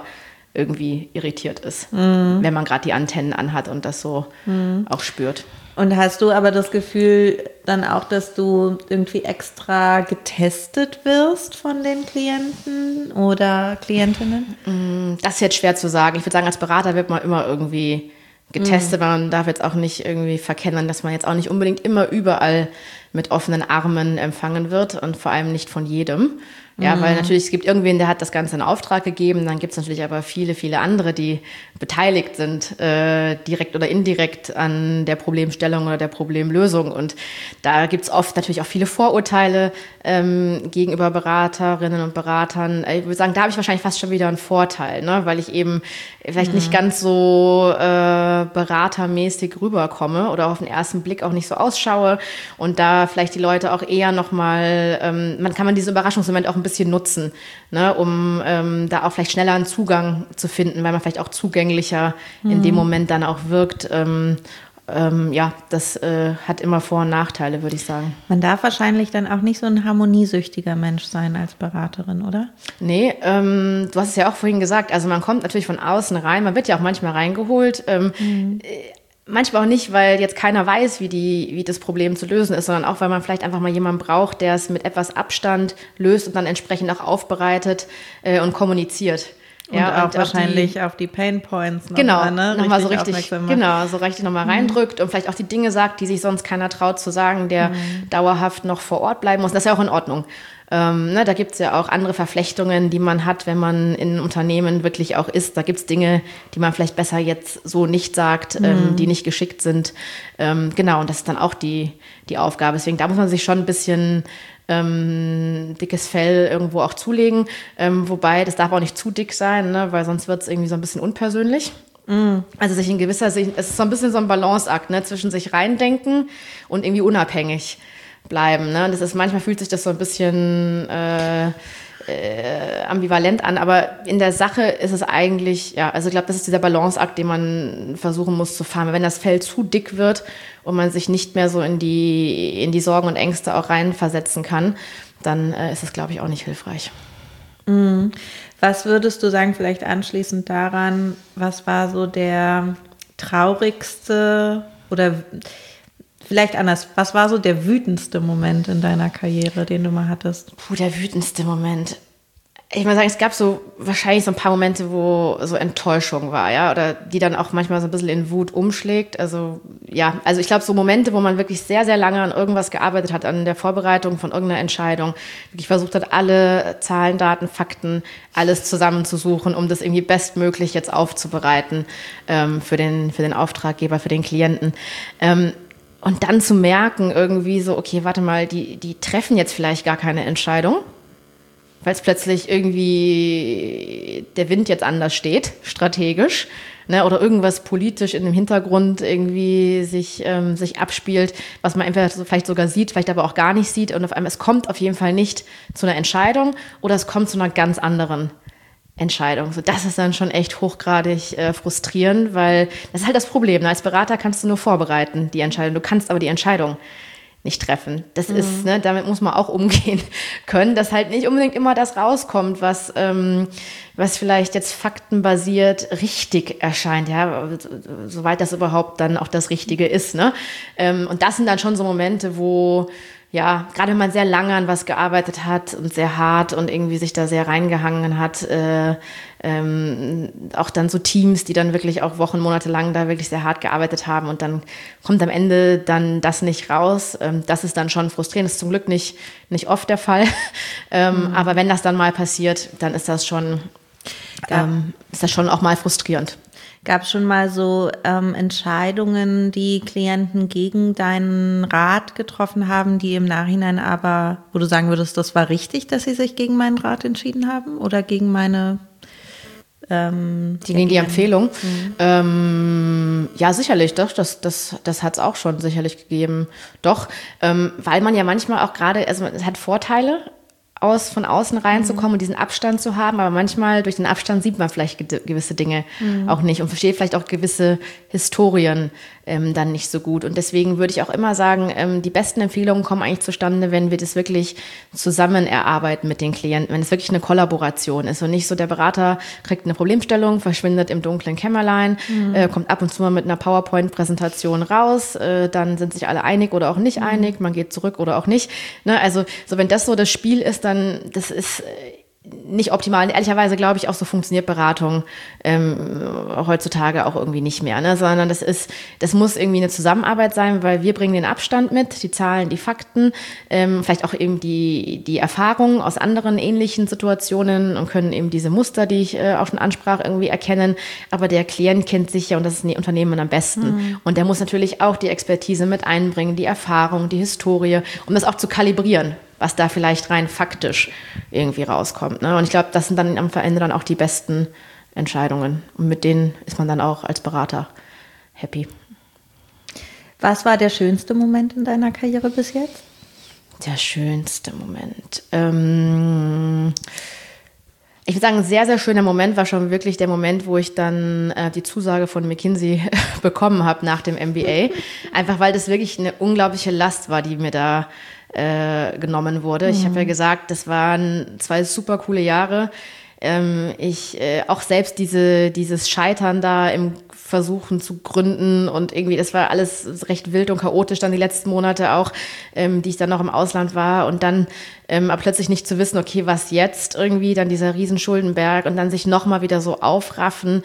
irgendwie irritiert ist, wenn man gerade die Antennen anhat und das so auch spürt. Und hast du aber das Gefühl dann auch, dass du irgendwie extra getestet wirst von den Klienten oder Klientinnen? Das ist jetzt schwer zu sagen. Ich würde sagen, als Berater wird man immer irgendwie getestet, weil man darf jetzt auch nicht irgendwie verkennen, dass man jetzt auch nicht unbedingt immer überall mit offenen Armen empfangen wird und vor allem nicht von jedem. Ja, weil natürlich, es gibt irgendwen, der hat das Ganze in Auftrag gegeben, dann gibt es natürlich aber viele, viele andere, die beteiligt sind, direkt oder indirekt an der Problemstellung oder der Problemlösung. Und da gibt es oft natürlich auch viele Vorurteile gegenüber Beraterinnen und Beratern. Ich würde sagen, da habe ich wahrscheinlich fast schon wieder einen Vorteil, ne? Weil ich eben vielleicht nicht ganz so beratermäßig rüberkomme oder auf den ersten Blick auch nicht so ausschaue und da vielleicht die Leute auch eher nochmal, man kann diesen Überraschungsmoment auch ein bisschen nutzen, ne, um da auch vielleicht schneller einen Zugang zu finden, weil man vielleicht auch zugänglicher in dem Moment dann auch wirkt. Ja, das hat immer Vor- und Nachteile, würde ich sagen. Man darf wahrscheinlich dann auch nicht so ein harmoniesüchtiger Mensch sein als Beraterin, oder? Nee, du hast es ja auch vorhin gesagt, also man kommt natürlich von außen rein, man wird ja auch manchmal reingeholt, manchmal auch nicht, weil jetzt keiner weiß, wie das Problem zu lösen ist, sondern auch, weil man vielleicht einfach mal jemanden braucht, der es mit etwas Abstand löst und dann entsprechend auch aufbereitet und kommuniziert. Und ja, auch wahrscheinlich auf die Pain Points nochmal so richtig nochmal reindrückt und vielleicht auch die Dinge sagt, die sich sonst keiner traut zu sagen, der dauerhaft noch vor Ort bleiben muss. Das ist ja auch in Ordnung. Da gibt es ja auch andere Verflechtungen, die man hat, wenn man in Unternehmen wirklich auch ist. Da gibt es Dinge, die man vielleicht besser jetzt so nicht sagt, die nicht geschickt sind. Genau, und das ist dann auch die Aufgabe. Deswegen, da muss man sich schon ein bisschen dickes Fell irgendwo auch zulegen. Wobei, das darf auch nicht zu dick sein, ne, weil sonst wird es irgendwie so ein bisschen unpersönlich. Also sich in gewisser Sicht, es ist so ein bisschen so ein Balanceakt, ne, zwischen sich reindenken und irgendwie unabhängig bleiben. Ne? Das ist, manchmal fühlt sich das so ein bisschen ambivalent an, aber in der Sache ist es eigentlich, ja, also ich glaube, das ist dieser Balanceakt, den man versuchen muss zu fahren. Wenn das Fell zu dick wird und man sich nicht mehr so in die Sorgen und Ängste auch reinversetzen kann, dann ist es, glaube ich, auch nicht hilfreich. Was würdest du sagen, vielleicht anschließend daran, was war so der traurigste oder vielleicht anders, was war so der wütendste Moment in deiner Karriere, den du mal hattest? Der wütendste Moment. Ich muss sagen, es gab so wahrscheinlich so ein paar Momente, wo so Enttäuschung war, ja, oder die dann auch manchmal so ein bisschen in Wut umschlägt. Also ja, also ich glaube, so Momente, wo man wirklich sehr, sehr lange an irgendwas gearbeitet hat, an der Vorbereitung von irgendeiner Entscheidung, wirklich versucht hat, alle Zahlen, Daten, Fakten, alles zusammenzusuchen, um das irgendwie bestmöglich jetzt aufzubereiten für den Auftraggeber, für den Klienten. Und dann zu merken irgendwie so, okay, warte mal, die treffen jetzt vielleicht gar keine Entscheidung, weil es plötzlich irgendwie der Wind jetzt anders steht, strategisch, ne, oder irgendwas politisch in dem Hintergrund irgendwie sich abspielt, was man entweder so vielleicht sogar sieht, vielleicht aber auch gar nicht sieht und auf einmal, es kommt auf jeden Fall nicht zu einer Entscheidung oder es kommt zu einer ganz anderen Entscheidung. So, das ist dann schon echt hochgradig frustrierend, weil das ist halt das Problem. Als Berater kannst du nur vorbereiten, die Entscheidung. Du kannst aber die Entscheidung nicht treffen. Das ist, ne, damit muss man auch umgehen können, dass halt nicht unbedingt immer das rauskommt, was vielleicht jetzt faktenbasiert richtig erscheint, ja, soweit das überhaupt dann auch das Richtige ist, ne? Und das sind dann schon so Momente, wo ja, gerade wenn man sehr lange an was gearbeitet hat und sehr hart und irgendwie sich da sehr reingehangen hat, auch dann so Teams, die dann wirklich auch Wochen, Monate lang da wirklich sehr hart gearbeitet haben und dann kommt am Ende dann das nicht raus. Das ist dann schon frustrierend. Das ist zum Glück nicht oft der Fall. Aber wenn das dann mal passiert, dann ist das schon auch mal frustrierend. Gab es schon mal so Entscheidungen, die Klienten gegen deinen Rat getroffen haben, die im Nachhinein aber, wo du sagen würdest, das war richtig, dass sie sich gegen meinen Rat entschieden haben oder gegen meine gegen die Empfehlung? Ja, sicherlich, doch, das hat es auch schon sicherlich gegeben. Doch, weil man ja manchmal auch gerade, also es hat Vorteile, von außen reinzukommen und diesen Abstand zu haben, aber manchmal durch den Abstand sieht man vielleicht gewisse Dinge auch nicht und versteht vielleicht auch gewisse Historien dann nicht so gut. Und deswegen würde ich auch immer sagen, die besten Empfehlungen kommen eigentlich zustande, wenn wir das wirklich zusammen erarbeiten mit den Klienten, wenn es wirklich eine Kollaboration ist und nicht so, der Berater kriegt eine Problemstellung, verschwindet im dunklen Kämmerlein, kommt ab und zu mal mit einer PowerPoint-Präsentation raus, dann sind sich alle einig oder auch nicht einig, man geht zurück oder auch nicht. Ne? Also so, wenn das so das Spiel ist, dann das ist nicht optimal. Und ehrlicherweise glaube ich auch, so funktioniert Beratung heutzutage auch irgendwie nicht mehr, ne? Sondern das muss irgendwie eine Zusammenarbeit sein, weil wir bringen den Abstand mit, die Zahlen, die Fakten, vielleicht auch eben die Erfahrungen aus anderen ähnlichen Situationen und können eben diese Muster, die ich auch schon ansprach, irgendwie erkennen. Aber der Klient kennt sich ja, und das ist ein Unternehmen am besten. Und der muss natürlich auch die Expertise mit einbringen, die Erfahrung, die Historie, um das auch zu kalibrieren, was da vielleicht rein faktisch irgendwie rauskommt. Ne? Und ich glaube, das sind dann am Ende dann auch die besten Entscheidungen. Und mit denen ist man dann auch als Berater happy. Was war der schönste Moment in deiner Karriere bis jetzt? Der schönste Moment. Ich würde sagen, ein sehr, sehr schöner Moment war schon wirklich der Moment, wo ich dann die Zusage von McKinsey bekommen habe nach dem MBA. Einfach weil das wirklich eine unglaubliche Last war, die mir da genommen wurde. Ich habe ja gesagt, das waren 2 super coole Jahre. Auch selbst dieses Scheitern da im Versuchen zu gründen und irgendwie, das war alles recht wild und chaotisch dann die letzten Monate auch, die ich dann noch im Ausland war und dann aber plötzlich nicht zu wissen, okay, was jetzt irgendwie, dann dieser Riesenschuldenberg und dann sich nochmal wieder so aufraffen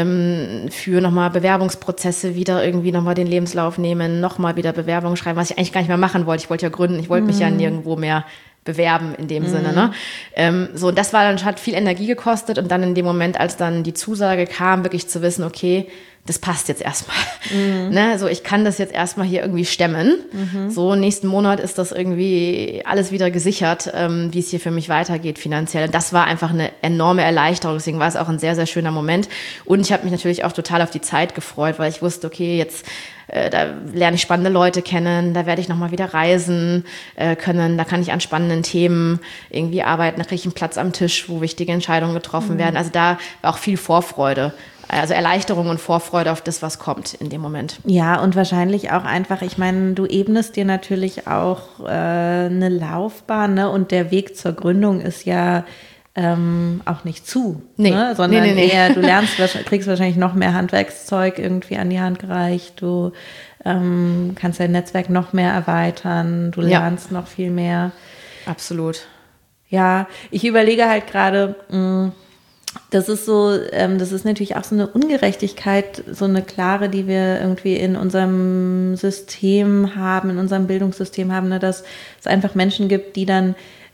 für nochmal Bewerbungsprozesse, wieder irgendwie nochmal den Lebenslauf nehmen, nochmal wieder Bewerbungen schreiben, was ich eigentlich gar nicht mehr machen wollte. Ich wollte ja gründen, ich wollte mich ja nirgendwo mehr bewerben in dem Sinne, ne? So, und das war dann, hat viel Energie gekostet und dann in dem Moment, als dann die Zusage kam, wirklich zu wissen, okay, das passt jetzt erstmal. Ne? So, ich kann das jetzt erstmal hier irgendwie stemmen. So, nächsten Monat ist das irgendwie alles wieder gesichert, wie es hier für mich weitergeht finanziell. Und das war einfach eine enorme Erleichterung. Deswegen war es auch ein sehr, sehr schöner Moment. Und ich habe mich natürlich auch total auf die Zeit gefreut, weil ich wusste, okay, jetzt da lerne ich spannende Leute kennen, da werde ich nochmal wieder reisen können, da kann ich an spannenden Themen irgendwie arbeiten, da kriege ich einen Platz am Tisch, wo wichtige Entscheidungen getroffen werden. Also da war auch viel Vorfreude. Also Erleichterung und Vorfreude auf das, was kommt in dem Moment. Ja, und wahrscheinlich auch einfach, ich meine, du ebnest dir natürlich auch eine Laufbahn, ne? Und der Weg zur Gründung ist ja auch nicht zu, ne? Sondern eher, du kriegst wahrscheinlich noch mehr Handwerkszeug irgendwie an die Hand gereicht, du kannst dein Netzwerk noch mehr erweitern, du lernst noch viel mehr. Absolut. Ja, ich überlege halt gerade, das ist so, das ist natürlich auch so eine Ungerechtigkeit, so eine klare, die wir irgendwie in unserem System haben, in unserem Bildungssystem haben, ne, dass es einfach Menschen gibt, die dann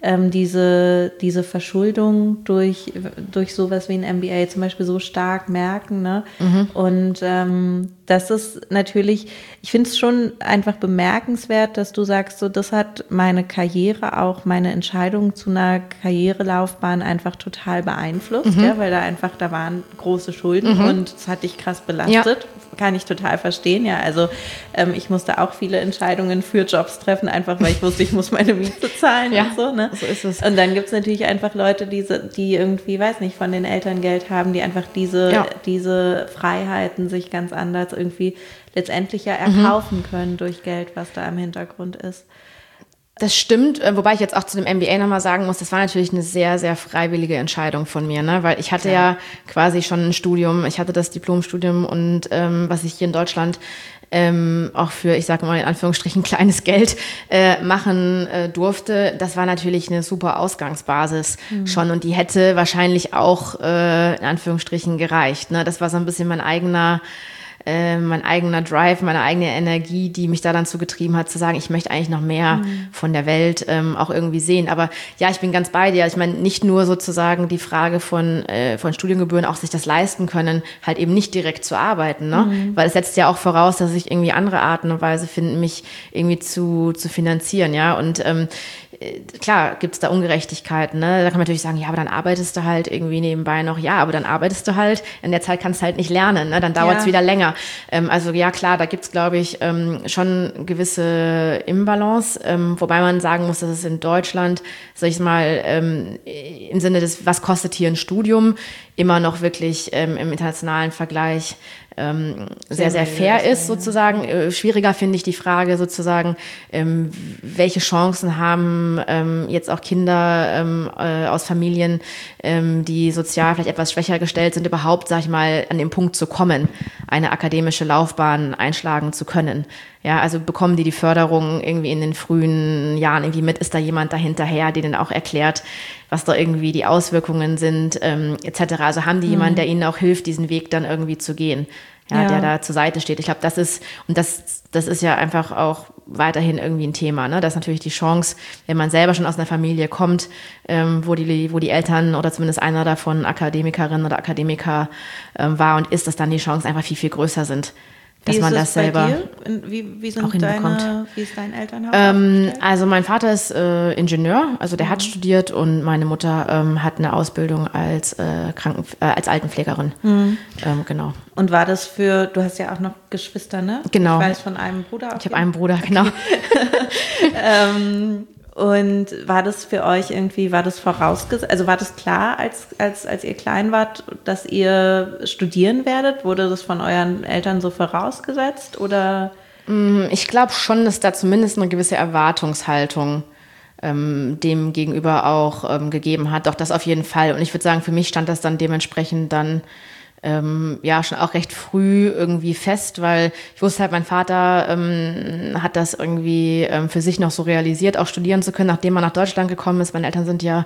diese Verschuldung durch sowas wie ein MBA zum Beispiel so stark merken, ne? Und das ist natürlich, ich finde es schon einfach bemerkenswert, dass du sagst, so, das hat meine Karriere, auch meine Entscheidung zu einer Karrierelaufbahn einfach total beeinflusst, ja, weil da waren große Schulden und es hat dich krass belastet. Ja. Kann ich total verstehen, ja. Also ich musste auch viele Entscheidungen für Jobs treffen, einfach weil ich wusste, ich muss meine Miete zahlen und so, ne? So ist es. Und dann gibt es natürlich einfach Leute, die irgendwie, weiß nicht, von den Eltern Geld haben, die einfach diese Freiheiten sich ganz anders irgendwie letztendlich ja erkaufen können durch Geld, was da im Hintergrund ist. Das stimmt, wobei ich jetzt auch zu dem MBA nochmal sagen muss, das war natürlich eine sehr, sehr freiwillige Entscheidung von mir, ne? Weil ich hatte ja quasi schon ein Studium, ich hatte das Diplomstudium und was ich hier in Deutschland auch für, ich sage mal in Anführungsstrichen, kleines Geld machen durfte. Das war natürlich eine super Ausgangsbasis schon und die hätte wahrscheinlich auch in Anführungsstrichen gereicht, ne? Das war so ein bisschen mein eigener Drive, meine eigene Energie, die mich da dann zu getrieben hat, zu sagen, ich möchte eigentlich noch mehr von der Welt auch irgendwie sehen. Aber ja, ich bin ganz bei dir. Ich meine, nicht nur sozusagen die Frage von Studiengebühren, auch sich das leisten können, halt eben nicht direkt zu arbeiten, ne? Weil es setzt ja auch voraus, dass ich irgendwie andere Arten und Weise finde, mich irgendwie zu finanzieren, ja. Und klar gibt's da Ungerechtigkeiten, ne? Da kann man natürlich sagen, ja, aber dann arbeitest du halt irgendwie nebenbei noch. Ja, aber dann arbeitest du halt, in der Zeit kannst du halt nicht lernen, ne? Dann dauert's wieder länger. Also ja, klar, da gibt's, glaube ich, schon gewisse Imbalance, wobei man sagen muss, dass es in Deutschland, sag ich mal, im Sinne des, was kostet hier ein Studium, immer noch wirklich im internationalen Vergleich sehr, sehr fair ist sozusagen. Schwieriger finde ich die Frage sozusagen, welche Chancen haben jetzt auch Kinder aus Familien, die sozial vielleicht etwas schwächer gestellt sind, überhaupt, sag ich mal, an den Punkt zu kommen, eine akademische Laufbahn einschlagen zu können. Ja, also bekommen die Förderung irgendwie in den frühen Jahren irgendwie mit? Ist da jemand dahinterher, der denen auch erklärt, was da irgendwie die Auswirkungen sind, etc. Also haben die jemanden, der ihnen auch hilft, diesen Weg dann irgendwie zu gehen, ja, der da zur Seite steht. Ich glaube, das ist ja einfach auch weiterhin irgendwie ein Thema, ne? Das ist natürlich die Chance, wenn man selber schon aus einer Familie kommt, wo die Eltern oder zumindest einer davon Akademikerin oder Akademiker war und ist, dass dann die Chancen einfach viel, viel größer sind. Dass man das selber Wie ist dein Elternhaus? Also mein Vater ist Ingenieur, also der hat studiert und meine Mutter hat eine Ausbildung als Altenpflegerin. Genau. Und war das du hast ja auch noch Geschwister, ne? Genau. Ich weiß von einem Bruder. Ich habe einen Bruder, genau. Und war das für euch irgendwie, war das vorausgesetzt, also war das klar, als ihr klein wart, dass ihr studieren werdet? Wurde das von euren Eltern so vorausgesetzt oder? Ich glaube schon, dass da zumindest eine gewisse Erwartungshaltung dem gegenüber auch gegeben hat. Doch, das auf jeden Fall. Und ich würde sagen, für mich stand das dann dementsprechend dann schon auch recht früh irgendwie fest, weil ich wusste halt, mein Vater hat das irgendwie für sich noch so realisiert, auch studieren zu können, nachdem er nach Deutschland gekommen ist. Meine Eltern sind ja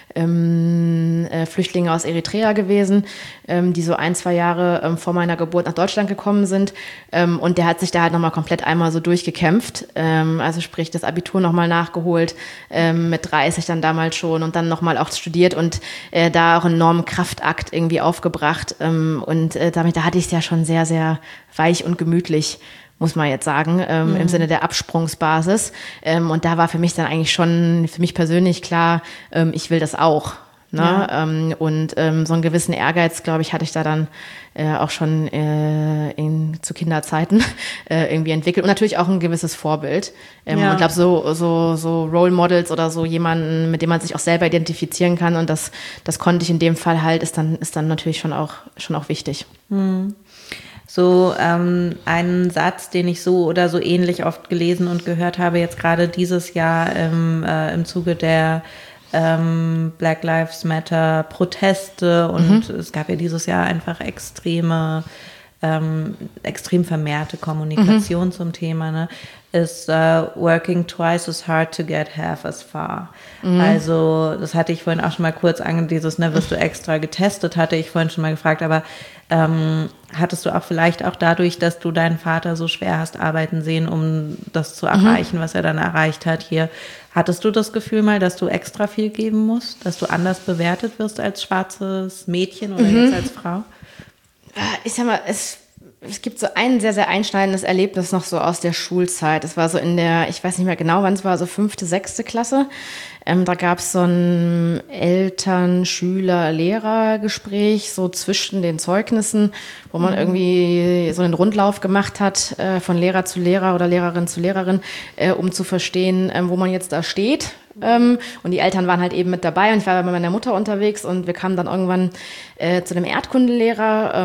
Flüchtlinge aus Eritrea gewesen, die so 1-2 Jahre vor meiner Geburt nach Deutschland gekommen sind. Und der hat sich da halt nochmal komplett einmal so durchgekämpft. Also sprich, das Abitur nochmal nachgeholt, mit 30 dann damals schon und dann nochmal auch studiert und da auch einen enormen Kraftakt irgendwie aufgebracht. Da hatte ich es ja schon sehr, sehr weich und gemütlich, muss man jetzt sagen, im Sinne der Absprungsbasis. Und da war für mich dann eigentlich schon, für mich persönlich klar, ich will das auch. Ne? Ja. So einen gewissen Ehrgeiz, glaube ich, hatte ich da dann auch schon zu Kinderzeiten irgendwie entwickelt. Und natürlich auch ein gewisses Vorbild. Und ich glaube, so Role Models oder so jemanden, mit dem man sich auch selber identifizieren kann. Und das konnte ich in dem Fall halt, ist dann natürlich schon auch wichtig. So einen Satz, den ich so oder so ähnlich oft gelesen und gehört habe, jetzt gerade dieses Jahr im Zuge der Black Lives Matter Proteste und es gab ja dieses Jahr einfach extrem vermehrte Kommunikation zum Thema, ne? Ist working twice as hard to get half as far. Also das hatte ich vorhin auch schon mal kurz wirst du extra getestet, hatte ich vorhin schon mal gefragt, aber hattest du auch vielleicht auch dadurch, dass du deinen Vater so schwer hast arbeiten sehen, um das zu erreichen, was er dann erreicht hat hier, hattest du das Gefühl mal, dass du extra viel geben musst, dass du anders bewertet wirst als schwarzes Mädchen oder jetzt als Frau? Ich sag mal, es gibt so ein sehr, sehr einschneidendes Erlebnis noch so aus der Schulzeit. Das war so ich weiß nicht mehr genau, wann es war, so 5., 6. Klasse. Da gab es so ein Eltern-Schüler-Lehrer-Gespräch so zwischen den Zeugnissen, wo man irgendwie so einen Rundlauf gemacht hat von Lehrer zu Lehrer oder Lehrerin zu Lehrerin, um zu verstehen, wo man jetzt da steht. Und die Eltern waren halt eben mit dabei und ich war bei meiner Mutter unterwegs und wir kamen dann irgendwann zu dem Erdkundelehrer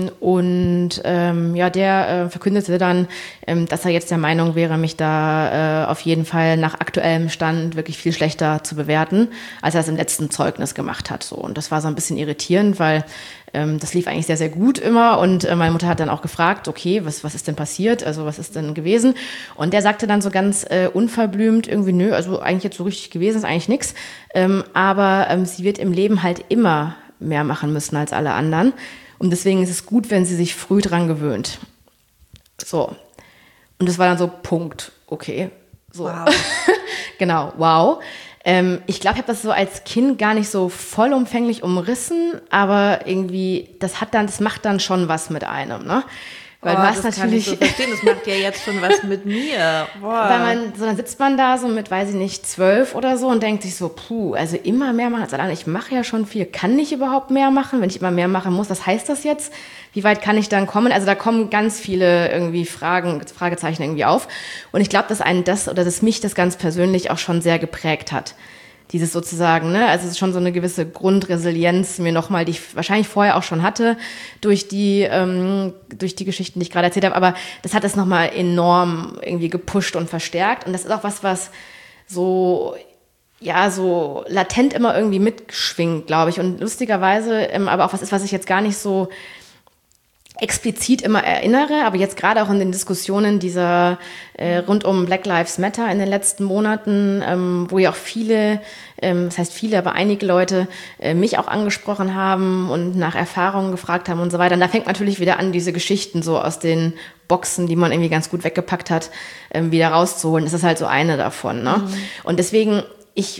der verkündete dann, dass er jetzt der Meinung wäre, mich da auf jeden Fall nach aktuellem Stand wirklich viel schlechter zu bewerten, als er es im letzten Zeugnis gemacht hat. So. Und das war so ein bisschen irritierend, weil das lief eigentlich sehr, sehr gut immer und meine Mutter hat dann auch gefragt, okay, was ist denn passiert, also was ist denn gewesen? Und der sagte dann so ganz unverblümt irgendwie, nö, also eigentlich jetzt so richtig gewesen ist eigentlich nichts, aber sie wird im Leben halt immer mehr machen müssen als alle anderen und deswegen ist es gut, wenn sie sich früh dran gewöhnt. So. Und das war dann so Punkt, okay. So. Wow. Genau, wow. Ich glaube, ich habe das so als Kind gar nicht so vollumfänglich umrissen, aber irgendwie, das macht dann schon was mit einem, ne? Weil du hast das kann ich natürlich, so verstehen, das macht ja jetzt schon was mit mir. weil dann sitzt man da so mit, weiß ich nicht, 12 oder so und denkt sich so, also immer mehr machen als alleine. Ich mache ja schon viel. Kann ich überhaupt mehr machen? Wenn ich immer mehr machen muss, was heißt das jetzt? Wie weit kann ich dann kommen? Also da kommen ganz viele irgendwie Fragezeichen irgendwie auf. Und ich glaube, dass mich das ganz persönlich auch schon sehr geprägt hat. Dieses sozusagen, ne, also es ist schon so eine gewisse Grundresilienz mir nochmal, die ich wahrscheinlich vorher auch schon hatte, durch die Geschichten, die ich gerade erzählt habe, aber das hat es nochmal enorm irgendwie gepusht und verstärkt. Und das ist auch was so latent immer irgendwie mitschwingt, glaube ich. Und lustigerweise, aber auch was ist, was ich jetzt gar nicht so explizit immer erinnere, aber jetzt gerade auch in den Diskussionen rund um Black Lives Matter in den letzten Monaten, wo ja auch viele, das heißt viele, aber einige Leute mich auch angesprochen haben und nach Erfahrungen gefragt haben und so weiter. Und da fängt natürlich wieder an, diese Geschichten so aus den Boxen, die man irgendwie ganz gut weggepackt hat, wieder rauszuholen. Das ist halt so eine davon, ne? Und deswegen, ich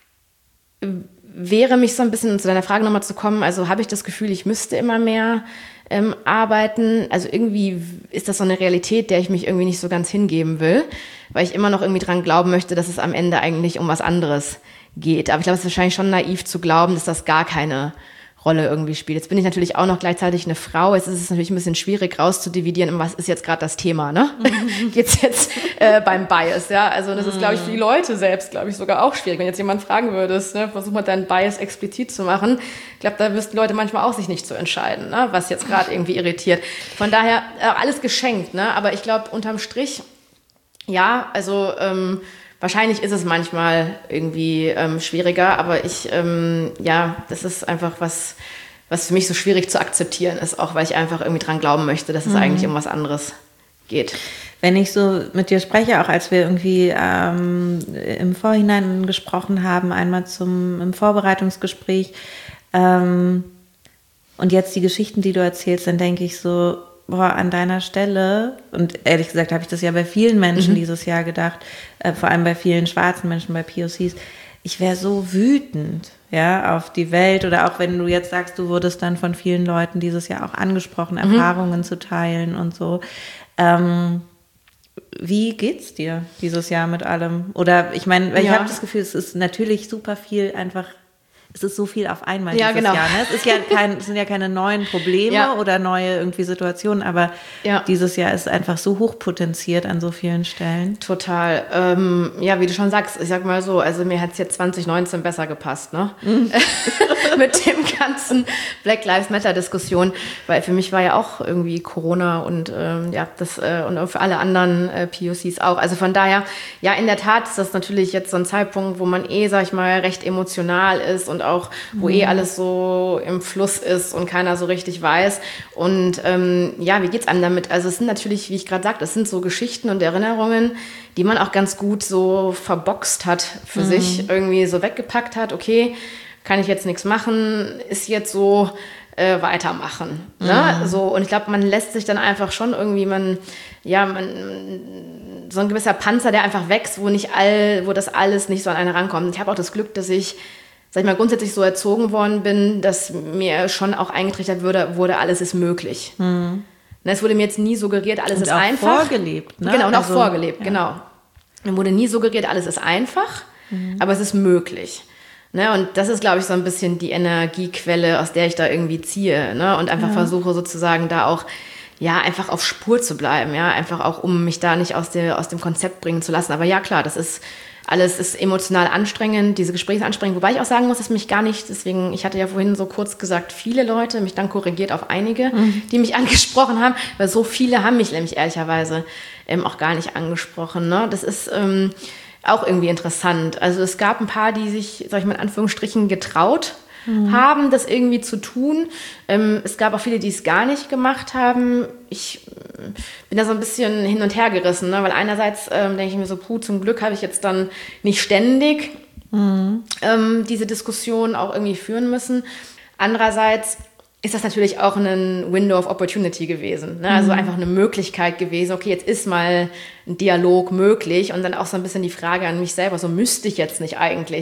wehre mich so ein bisschen, zu deiner Frage nochmal zu kommen, also habe ich das Gefühl, ich müsste immer mehr arbeiten. Also irgendwie ist das so eine Realität, der ich mich irgendwie nicht so ganz hingeben will, weil ich immer noch irgendwie dran glauben möchte, dass es am Ende eigentlich um was anderes geht. Aber ich glaube, es ist wahrscheinlich schon naiv zu glauben, dass das gar keine Rolle irgendwie spielt. Jetzt bin ich natürlich auch noch gleichzeitig eine Frau. Jetzt ist es natürlich ein bisschen schwierig rauszudividieren, was ist jetzt gerade das Thema, ne? Geht's jetzt beim Bias, ja? Also das ist, glaube ich, für die Leute selbst, glaube ich, sogar auch schwierig. Wenn jetzt jemand fragen würdest, ne, versuch mal deinen Bias explizit zu machen, ich glaube, da wüssten Leute manchmal auch sich nicht zu entscheiden, ne, was jetzt gerade irgendwie irritiert. Von daher alles geschenkt, ne? Aber ich glaube, unterm Strich, ja, also wahrscheinlich ist es manchmal irgendwie schwieriger, aber das ist einfach was für mich so schwierig zu akzeptieren ist, auch weil ich einfach irgendwie dran glauben möchte, dass es eigentlich um was anderes geht. Wenn ich so mit dir spreche, auch als wir irgendwie im Vorhinein gesprochen haben, einmal im Vorbereitungsgespräch und jetzt die Geschichten, die du erzählst, dann denke ich so, an deiner Stelle, und ehrlich gesagt habe ich das ja bei vielen Menschen dieses Jahr gedacht, vor allem bei vielen schwarzen Menschen, bei POCs, ich wäre so wütend, ja, auf die Welt, oder auch wenn du jetzt sagst, du wurdest dann von vielen Leuten dieses Jahr auch angesprochen, Erfahrungen zu teilen und so. Wie geht's dir dieses Jahr mit allem? Oder ich meine, ich habe das Gefühl, es ist natürlich super viel einfach. Es ist so viel auf einmal dieses Jahr. Ne? Es sind ja keine neuen Probleme oder neue irgendwie Situationen, aber dieses Jahr ist einfach so hochpotenziert an so vielen Stellen. Total. Wie du schon sagst, ich sag mal so, also mir hat es jetzt 2019 besser gepasst, ne? Mit dem ganzen Black Lives Matter Diskussion, weil für mich war ja auch irgendwie Corona und und für alle anderen POCs auch. Also von daher, ja, in der Tat ist das natürlich jetzt so ein Zeitpunkt, wo man sag ich mal, recht emotional ist und auch, wo alles so im Fluss ist und keiner so richtig weiß. Und wie geht's einem damit? Also es sind natürlich, wie ich gerade sagte, es sind so Geschichten und Erinnerungen, die man auch ganz gut so verboxt hat für sich, irgendwie so weggepackt hat. Okay, kann ich jetzt nichts machen, ist jetzt so weitermachen. Ne? So, und ich glaube, man lässt sich dann einfach schon irgendwie, so ein gewisser Panzer, der einfach wächst, wo das alles nicht so an einen rankommt. Ich habe auch das Glück, dass ich, sag ich mal, grundsätzlich so erzogen worden bin, dass mir schon auch eingetrichtert wurde, alles ist möglich. Es wurde mir jetzt nie suggeriert, alles und ist auch einfach. Vorgelebt, ne? Genau, und auch vorgelebt, genau. Mir wurde nie suggeriert, alles ist einfach, aber es ist möglich. Ne? Und das ist, glaube ich, so ein bisschen die Energiequelle, aus der ich da irgendwie ziehe, ne? Und einfach versuche sozusagen da auch einfach auf Spur zu bleiben, ja, einfach auch, um mich da nicht aus dem Konzept bringen zu lassen. Aber ja, klar, alles ist emotional anstrengend, diese Gespräche anstrengend, wobei ich auch sagen muss, dass mich gar nicht, deswegen, ich hatte ja vorhin so kurz gesagt, viele Leute, mich dann korrigiert auf einige, die mich angesprochen haben, weil so viele haben mich nämlich ehrlicherweise auch gar nicht angesprochen, ne? Das ist auch irgendwie interessant. Also es gab ein paar, die sich, sag ich mal in Anführungsstrichen, getraut haben, das irgendwie zu tun. Es gab auch viele, die es gar nicht gemacht haben. Ich bin da so ein bisschen hin und her gerissen, ne? Weil einerseits denke ich mir so, zum Glück habe ich jetzt dann nicht ständig diese Diskussion auch irgendwie führen müssen. Andererseits ist das natürlich auch ein Window of Opportunity gewesen. Ne? Also einfach eine Möglichkeit gewesen, okay, jetzt ist mal ein Dialog möglich und dann auch so ein bisschen die Frage an mich selber, so müsste ich jetzt nicht eigentlich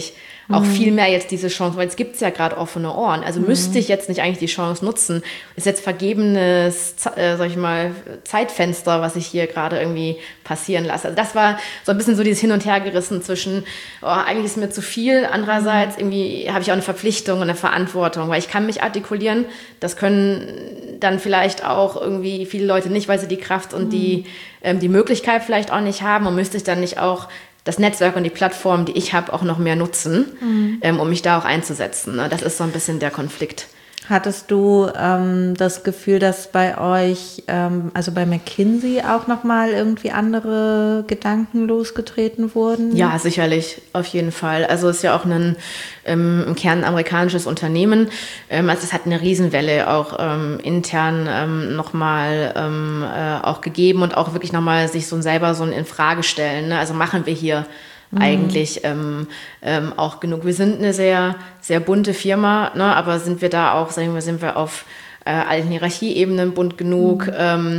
auch viel mehr jetzt diese Chance, weil es gibt ja gerade offene Ohren. Also müsste ich jetzt nicht eigentlich die Chance nutzen? Ist jetzt vergebenes, sag ich mal, Zeitfenster, was ich hier gerade irgendwie passieren lasse. Also das war so ein bisschen so dieses Hin- und Hergerissen zwischen, eigentlich ist mir zu viel, andererseits irgendwie habe ich auch eine Verpflichtung und eine Verantwortung, weil ich kann mich artikulieren, das können dann vielleicht auch irgendwie viele Leute nicht, weil sie die Kraft und die Möglichkeit vielleicht auch nicht haben, und müsste ich dann nicht auch das Netzwerk und die Plattform, die ich habe, auch noch mehr nutzen, um mich da auch einzusetzen. Ne? Das ist so ein bisschen der Konflikt. Hattest du das Gefühl, dass bei euch, also bei McKinsey, auch nochmal irgendwie andere Gedanken losgetreten wurden? Ja, sicherlich, auf jeden Fall. Also es ist ja auch ein im Kern amerikanisches Unternehmen. Also es hat eine Riesenwelle auch intern nochmal auch gegeben und auch wirklich nochmal sich so selber so in Frage stellen. Ne? Also machen wir hier eigentlich auch genug. Wir sind eine sehr, sehr bunte Firma, ne? Aber sind wir da auch, sagen wir, sind wir auf allen Hierarchieebenen bunt genug?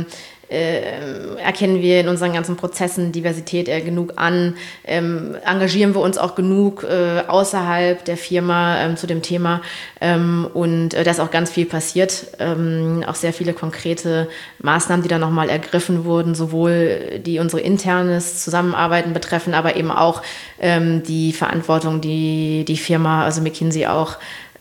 Erkennen wir in unseren ganzen Prozessen Diversität genug an? Engagieren wir uns auch genug außerhalb der Firma zu dem Thema? Und da ist auch ganz viel passiert. Auch sehr viele konkrete Maßnahmen, die da nochmal ergriffen wurden, sowohl die unsere internes Zusammenarbeiten betreffen, aber eben auch die Verantwortung, die die Firma, also McKinsey auch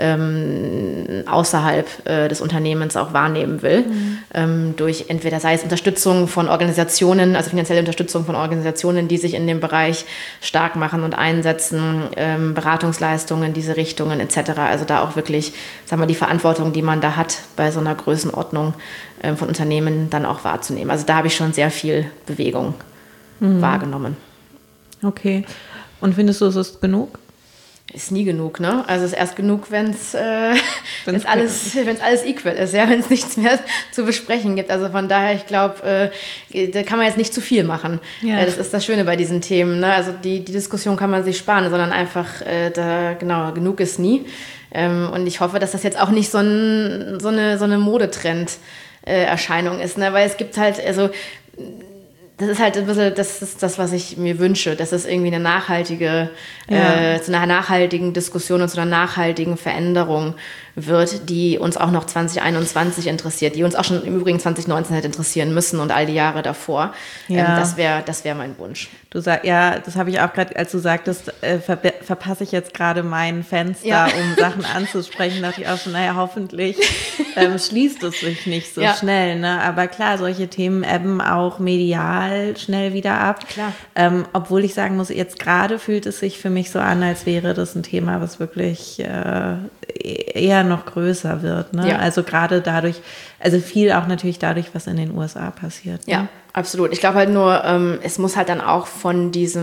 außerhalb des Unternehmens auch wahrnehmen will, durch entweder sei es Unterstützung von Organisationen, also finanzielle Unterstützung von Organisationen, die sich in dem Bereich stark machen und einsetzen, Beratungsleistungen in diese Richtungen etc. Also da auch wirklich, sagen wir, die Verantwortung, die man da hat, bei so einer Größenordnung von Unternehmen dann auch wahrzunehmen. Also da habe ich schon sehr viel Bewegung wahrgenommen. Okay. Und findest du, es ist genug? Ist nie genug, ne? Also es ist erst genug, wenn es alles equal ist, ja, wenn es nichts mehr zu besprechen gibt. Also von daher, ich glaube, da kann man jetzt nicht zu viel machen. Ja. Das ist das Schöne bei diesen Themen, ne? Also die Diskussion kann man sich sparen, sondern einfach, genug ist nie. Und ich hoffe, dass das jetzt auch nicht so eine Modetrend-Erscheinung ist, ne? Weil es gibt halt, also das ist halt ein bisschen, das ist das, was ich mir wünsche, dass es irgendwie eine nachhaltige, zu einer nachhaltigen Diskussion und zu einer nachhaltigen Veränderung wird, die uns auch noch 2021 interessiert, die uns auch schon im Übrigen 2019 hätte interessieren müssen und all die Jahre davor. Ja. Das wär mein Wunsch. Du sagst, ja, das habe ich auch gerade, als du sagtest, verpasse ich jetzt gerade mein Fenster, um Sachen anzusprechen, dachte ich auch schon, naja, hoffentlich schließt es sich nicht so schnell, ne? Aber klar, solche Themen ebben auch medial schnell wieder ab. Klar. Obwohl ich sagen muss, jetzt gerade fühlt es sich für mich so an, als wäre das ein Thema, was wirklich eher noch größer wird, ne? Ja. Also gerade dadurch, also viel auch natürlich dadurch, was in den USA passiert. Ne? Ja, absolut. Ich glaube halt nur, es muss halt dann auch von dieser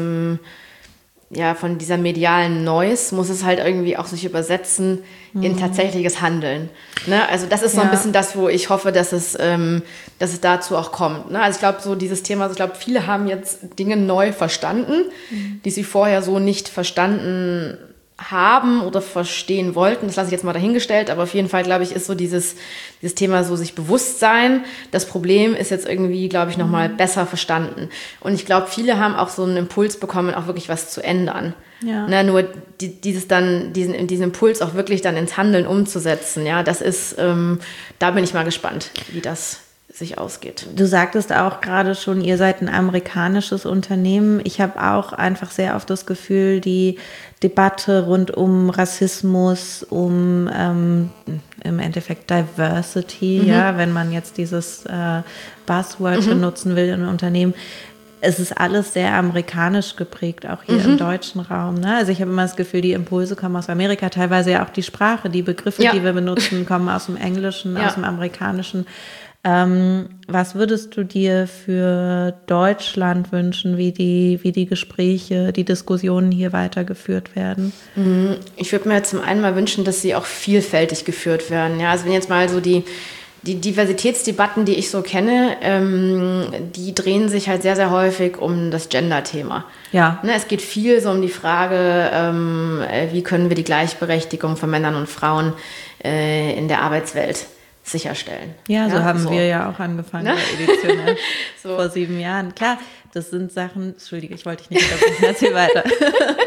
medialen Noise, muss es halt irgendwie auch sich übersetzen in tatsächliches Handeln. Ne? Also das ist so ein bisschen das, wo ich hoffe, dass es dazu auch kommt. Ne? Also ich glaube, so dieses Thema, also ich glaube, viele haben jetzt Dinge neu verstanden, die sie vorher so nicht verstanden haben oder verstehen wollten. Das lasse ich jetzt mal dahingestellt, aber auf jeden Fall, glaube ich, ist so dieses Thema so sich bewusst sein. Das Problem ist jetzt irgendwie, glaube ich, nochmal besser verstanden. Und ich glaube, viele haben auch so einen Impuls bekommen, auch wirklich was zu ändern. Ja. Na, nur diesen Impuls auch wirklich dann ins Handeln umzusetzen, ja, das ist, da bin ich mal gespannt, wie das sich ausgeht. Du sagtest auch gerade schon, ihr seid ein amerikanisches Unternehmen. Ich habe auch einfach sehr oft das Gefühl, die Debatte rund um Rassismus, um im Endeffekt Diversity, wenn man jetzt dieses Buzzword benutzen will in Unternehmen, es ist alles sehr amerikanisch geprägt, auch hier im deutschen Raum. Ne? Also ich habe immer das Gefühl, die Impulse kommen aus Amerika, teilweise ja auch die Sprache, die Begriffe, die wir benutzen, kommen aus dem Englischen, aus dem Amerikanischen. Was würdest du dir für Deutschland wünschen, wie die Gespräche, die Diskussionen hier weitergeführt werden? Ich würde mir zum einen mal wünschen, dass sie auch vielfältig geführt werden. Ja, also wenn jetzt mal so die Diversitätsdebatten, die ich so kenne, die drehen sich halt sehr, sehr häufig um das Gender-Thema. Ja. Ne, es geht viel so um die Frage, wie können wir die Gleichberechtigung von Männern und Frauen in der Arbeitswelt sicherstellen. Ja, so haben wir ja auch angefangen bei Editionell vor 7 Jahren. Klar, das sind Sachen, Entschuldige, ich wollte dich nicht unterbrechen, erzähl weiter.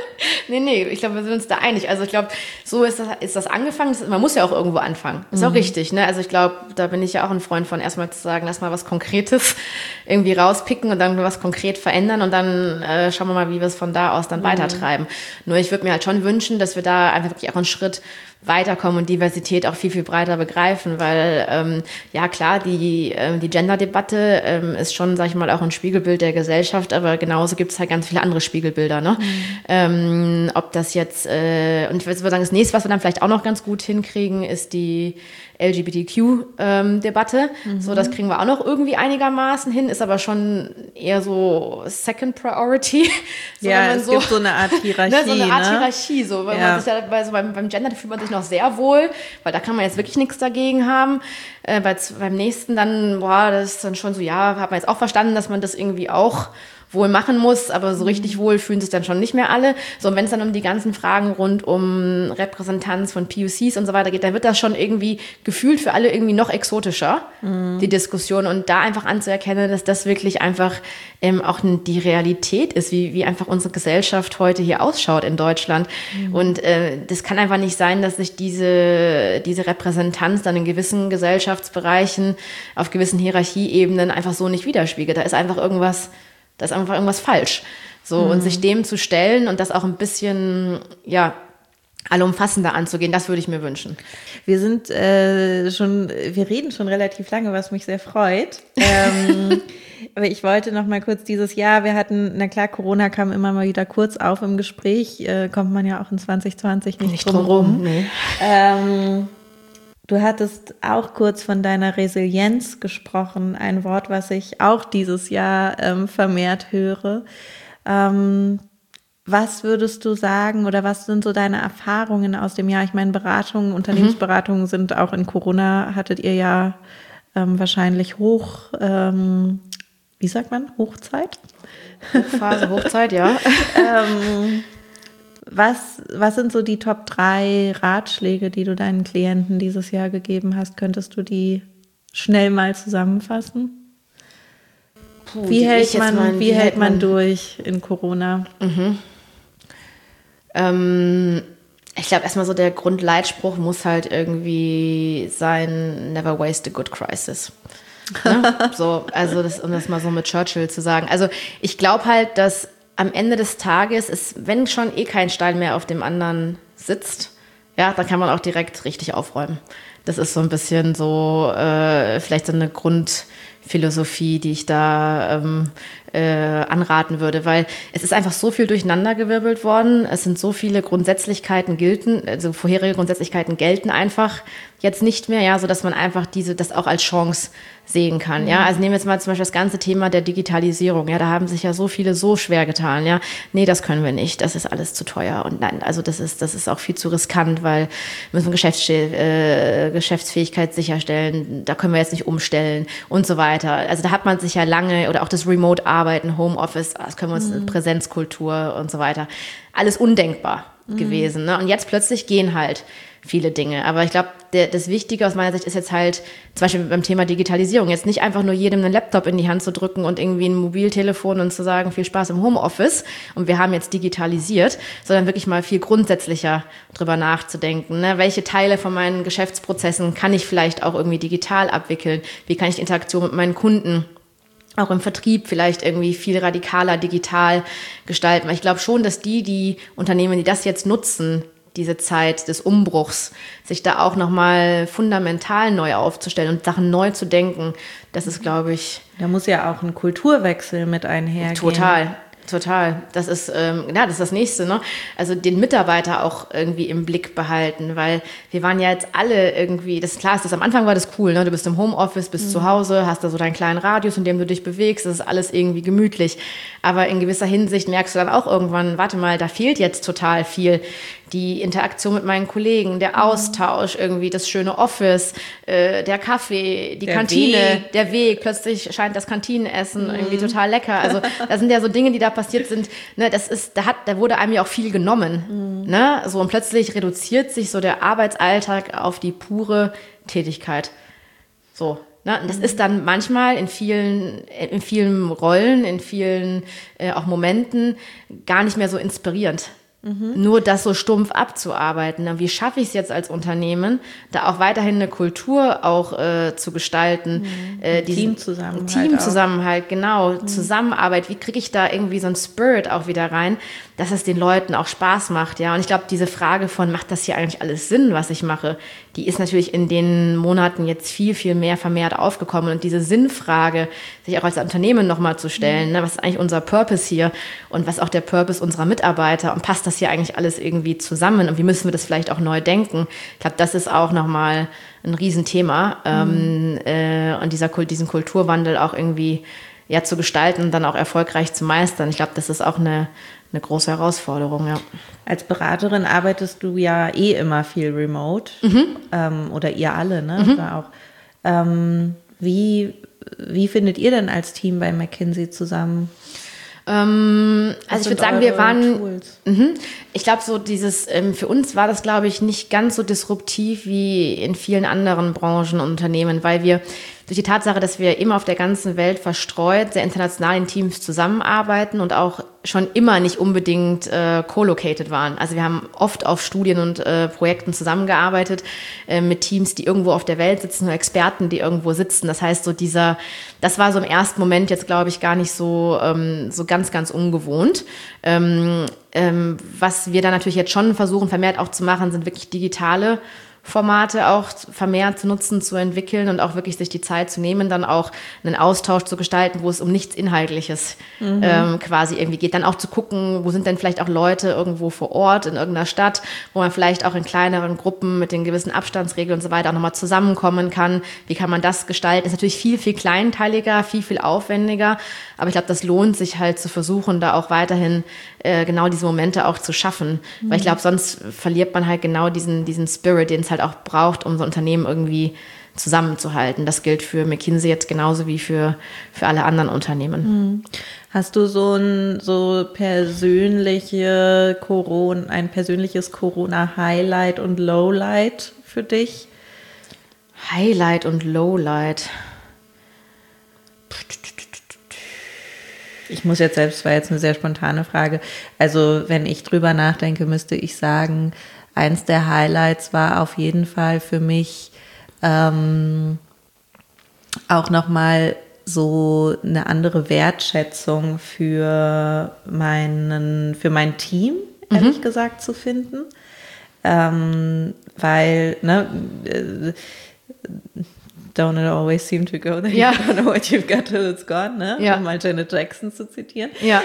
Nee, ich glaube, wir sind uns da einig. Also ich glaube, so ist das angefangen. Man muss ja auch irgendwo anfangen. Ist auch richtig, ne? Also ich glaube, da bin ich ja auch ein Freund von, erstmal zu sagen, lass mal was Konkretes irgendwie rauspicken und dann was konkret verändern und dann schauen wir mal, wie wir es von da aus dann weitertreiben. Nur ich würde mir halt schon wünschen, dass wir da einfach wirklich auch einen Schritt weiterkommen und Diversität auch viel, viel breiter begreifen, weil ja klar, die Gender-Debatte ist schon, sag ich mal, auch ein Spiegelbild der Gesellschaft, aber genauso gibt es halt ganz viele andere Spiegelbilder, ne? Ob das jetzt, und ich würde sagen, das nächste, was wir dann vielleicht auch noch ganz gut hinkriegen, ist die LGBTQ-Debatte. So, das kriegen wir auch noch irgendwie einigermaßen hin, ist aber schon eher so Second Priority. So, ja, es gibt so eine Art Hierarchie. Ne, so eine Art Hierarchie, so, weil man sich ja beim Gender fühlt man sich noch sehr wohl, weil da kann man jetzt wirklich nichts dagegen haben. Beim nächsten dann, das ist dann schon so, ja, hat man jetzt auch verstanden, dass man das irgendwie auch wohl machen muss, aber so richtig wohl fühlen sich dann schon nicht mehr alle. So, und wenn es dann um die ganzen Fragen rund um Repräsentanz von POCs und so weiter geht, dann wird das schon irgendwie gefühlt für alle irgendwie noch exotischer, die Diskussion. Und da einfach anzuerkennen, dass das wirklich einfach auch die Realität ist, wie einfach unsere Gesellschaft heute hier ausschaut in Deutschland. Und das kann einfach nicht sein, dass sich diese Repräsentanz dann in gewissen Gesellschaftsbereichen, auf gewissen Hierarchieebenen einfach so nicht widerspiegelt. Da ist einfach irgendwas falsch. So, und sich dem zu stellen und das auch ein bisschen, ja, allumfassender anzugehen, das würde ich mir wünschen. Wir reden schon relativ lange, was mich sehr freut. Aber ich wollte noch mal kurz dieses Jahr, wir hatten, na klar, Corona kam immer mal wieder kurz auf im Gespräch, kommt man ja auch in 2020 nicht drum rum. Nee. Du hattest auch kurz von deiner Resilienz gesprochen, ein Wort, was ich auch dieses Jahr vermehrt höre. Was würdest du sagen oder was sind so deine Erfahrungen aus dem Jahr? Ich meine, Unternehmensberatungen sind auch in Corona, hattet ihr ja wahrscheinlich wie sagt man, Hochzeit? Hochphase, Hochzeit, ja. Was sind so die Top 3 Ratschläge, die du deinen Klienten dieses Jahr gegeben hast? Könntest du die schnell mal zusammenfassen? Wie hält man durch in Corona? Ich glaube, erstmal so der Grundleitspruch muss halt irgendwie sein, never waste a good crisis. Ne? So, also um das mal so mit Churchill zu sagen. Also ich glaube halt, dass am Ende des Tages ist, wenn schon kein Stein mehr auf dem anderen sitzt, ja, dann kann man auch direkt richtig aufräumen. Das ist so ein bisschen so vielleicht so eine Grundphilosophie, die ich da anraten würde, weil es ist einfach so viel durcheinandergewirbelt worden. Es sind so viele vorherige Grundsätzlichkeiten gelten einfach jetzt nicht mehr, ja, so dass man einfach das auch als Chance sehen kann, ja. Also nehmen wir jetzt mal zum Beispiel das ganze Thema der Digitalisierung, ja, da haben sich ja so viele so schwer getan, ja. Nee, das können wir nicht, das ist alles zu teuer und nein, also das ist auch viel zu riskant, weil wir müssen Geschäftsfähigkeit sicherstellen, da können wir jetzt nicht umstellen und so weiter. Also da hat man sich ja lange, oder auch das Remote-Arbeiten, Homeoffice, das können wir uns, Präsenzkultur und so weiter, alles undenkbar gewesen, ne? Und jetzt plötzlich gehen halt viele Dinge. Aber ich glaube, das Wichtige aus meiner Sicht ist jetzt halt, zum Beispiel beim Thema Digitalisierung, jetzt nicht einfach nur jedem einen Laptop in die Hand zu drücken und irgendwie ein Mobiltelefon und zu sagen, viel Spaß im Homeoffice und wir haben jetzt digitalisiert, sondern wirklich mal viel grundsätzlicher drüber nachzudenken. Ne? Welche Teile von meinen Geschäftsprozessen kann ich vielleicht auch irgendwie digital abwickeln? Wie kann ich die Interaktion mit meinen Kunden auch im Vertrieb vielleicht irgendwie viel radikaler digital gestalten? Weil ich glaube schon, dass die Unternehmen, die das jetzt nutzen, diese Zeit des Umbruchs, sich da auch nochmal fundamental neu aufzustellen und Sachen neu zu denken, das ist, glaube ich... Da muss ja auch ein Kulturwechsel mit einhergehen. Total. Das ist, das ist das Nächste, ne? Also den Mitarbeiter auch irgendwie im Blick behalten, weil wir waren ja jetzt alle irgendwie, das ist klar, am Anfang war das cool, ne? Du bist im Homeoffice, bist zu Hause, hast da so deinen kleinen Radius, in dem du dich bewegst, das ist alles irgendwie gemütlich. Aber in gewisser Hinsicht merkst du dann auch irgendwann, warte mal, da fehlt jetzt total viel. Die Interaktion mit meinen Kollegen, der Austausch, irgendwie das schöne Office, der Kaffee, die Kantine, der Weg. Plötzlich scheint das Kantinenessen irgendwie total lecker. Also das sind ja so Dinge, die da passiert sind. Ne, da wurde einem ja auch viel genommen. Ne? So, und plötzlich reduziert sich so der Arbeitsalltag auf die pure Tätigkeit. So. Ne? Und das ist dann manchmal in vielen Rollen, in vielen auch Momenten gar nicht mehr so inspirierend. nur das so stumpf abzuarbeiten. Und wie schaffe ich es jetzt als Unternehmen, da auch weiterhin eine Kultur auch zu gestalten? Teamzusammenhalt, genau. Zusammenarbeit, wie kriege ich da irgendwie so einen Spirit auch wieder rein, dass es den Leuten auch Spaß macht, ja. Und ich glaube, diese Frage von, macht das hier eigentlich alles Sinn, was ich mache, die ist natürlich in den Monaten jetzt viel, viel mehr vermehrt aufgekommen. Und diese Sinnfrage, sich auch als Unternehmen nochmal zu stellen, ne, was ist eigentlich unser Purpose hier und was auch der Purpose unserer Mitarbeiter und passt das hier eigentlich alles irgendwie zusammen und wie müssen wir das vielleicht auch neu denken? Ich glaube, das ist auch nochmal ein Riesenthema und diesen Kulturwandel auch irgendwie zu gestalten und dann auch erfolgreich zu meistern. Ich glaube, das ist auch eine große Herausforderung, ja. Als Beraterin arbeitest du ja immer viel remote oder ihr alle, ne? Da auch. Wie findet ihr denn als Team bei McKinsey zusammen? Also ich würde sagen, wir waren, ich glaube so für uns war das, glaube ich, nicht ganz so disruptiv wie in vielen anderen Branchen und Unternehmen, weil wir durch die Tatsache, dass wir immer auf der ganzen Welt verstreut, sehr international in Teams zusammenarbeiten und auch schon immer nicht unbedingt co-located waren. Also wir haben oft auf Studien und Projekten zusammengearbeitet mit Teams, die irgendwo auf der Welt sitzen oder Experten, die irgendwo sitzen. Das heißt, das war so im ersten Moment jetzt, glaube ich, gar nicht so ganz, ganz ungewohnt. Was wir dann natürlich jetzt schon versuchen, vermehrt auch zu machen, sind wirklich digitale Formate auch vermehrt zu nutzen, zu entwickeln und auch wirklich sich die Zeit zu nehmen, dann auch einen Austausch zu gestalten, wo es um nichts Inhaltliches quasi irgendwie geht. Dann auch zu gucken, wo sind denn vielleicht auch Leute irgendwo vor Ort in irgendeiner Stadt, wo man vielleicht auch in kleineren Gruppen mit den gewissen Abstandsregeln und so weiter auch nochmal zusammenkommen kann. Wie kann man das gestalten? Ist natürlich viel, viel kleinteiliger, viel, viel aufwendiger. Aber ich glaube, das lohnt sich halt zu versuchen, da auch weiterhin genau diese Momente auch zu schaffen. Weil ich glaube, sonst verliert man halt genau diesen Spirit, den es halt auch braucht, um so ein Unternehmen irgendwie zusammenzuhalten. Das gilt für McKinsey jetzt genauso wie für alle anderen Unternehmen. Hast du ein persönliches Corona-Highlight und Lowlight für dich? Highlight und Lowlight. Ich muss jetzt selbst, war jetzt eine sehr spontane Frage. Also wenn ich drüber nachdenke, müsste ich sagen, eins der Highlights war auf jeden Fall für mich auch nochmal so eine andere Wertschätzung für mein Team, ehrlich gesagt, zu finden. Weil, don't it always seem to go there? Ja. You don't know what you've got till it's gone, ne? Ja. Um mal Janet Jackson zu zitieren. Ja.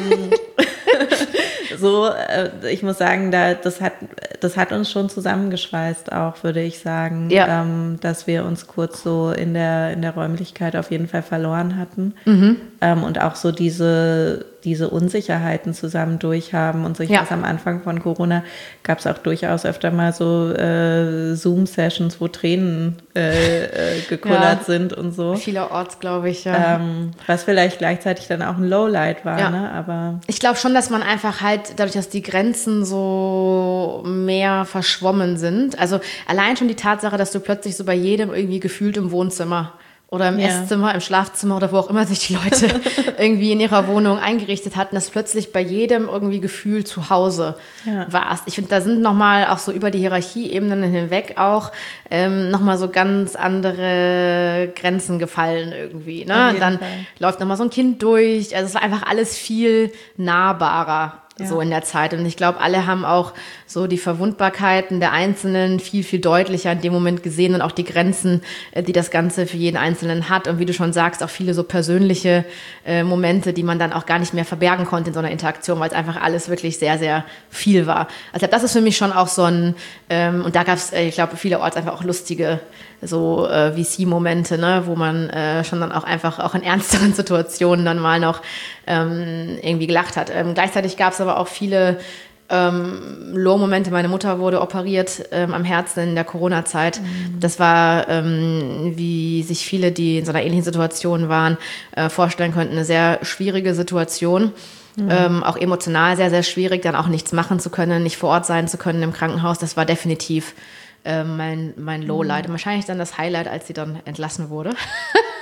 Ich muss sagen, das hat uns schon zusammengeschweißt auch, würde ich sagen, dass wir uns kurz so in der Räumlichkeit auf jeden Fall verloren hatten und auch so diese Unsicherheiten zusammen durchhaben und so. Ich weiß, am Anfang von Corona gab es auch durchaus öfter mal so Zoom-Sessions, wo Tränen gekullert sind und so. Vielerorts, glaube ich, ja. Was vielleicht gleichzeitig dann auch ein Lowlight war, ne? Aber ich glaube schon, dass man einfach halt, dadurch, dass die Grenzen so mehr verschwommen sind, also allein schon die Tatsache, dass du plötzlich so bei jedem irgendwie gefühlt im Wohnzimmer oder im Esszimmer, im Schlafzimmer oder wo auch immer sich die Leute irgendwie in ihrer Wohnung eingerichtet hatten, dass plötzlich bei jedem irgendwie Gefühl zu Hause warst. Ich finde, da sind nochmal auch so über die Hierarchieebenen hinweg auch nochmal so ganz andere Grenzen gefallen irgendwie. Ne? Und dann läuft nochmal so ein Kind durch. Also es war einfach alles viel nahbarer. So in der Zeit. Und ich glaube, alle haben auch so die Verwundbarkeiten der Einzelnen viel, viel deutlicher in dem Moment gesehen und auch die Grenzen, die das Ganze für jeden Einzelnen hat. Und wie du schon sagst, auch viele so persönliche Momente, die man dann auch gar nicht mehr verbergen konnte in so einer Interaktion, weil es einfach alles wirklich sehr, sehr viel war. Also das ist für mich schon auch so ein, und da gab es, ich glaube, vielerorts einfach auch lustige so VC-Momente, ne, wo man schon dann auch einfach auch in ernsteren Situationen dann mal noch irgendwie gelacht hat. Gleichzeitig gab es aber auch viele Low-Momente. Meine Mutter wurde operiert am Herzen in der Corona-Zeit. Das war, wie sich viele, die in so einer ähnlichen Situation waren, vorstellen könnten, eine sehr schwierige Situation. Auch emotional sehr, sehr schwierig, dann auch nichts machen zu können, nicht vor Ort sein zu können im Krankenhaus. Das war definitiv mein Lowlight. Und wahrscheinlich dann das Highlight, als sie dann entlassen wurde.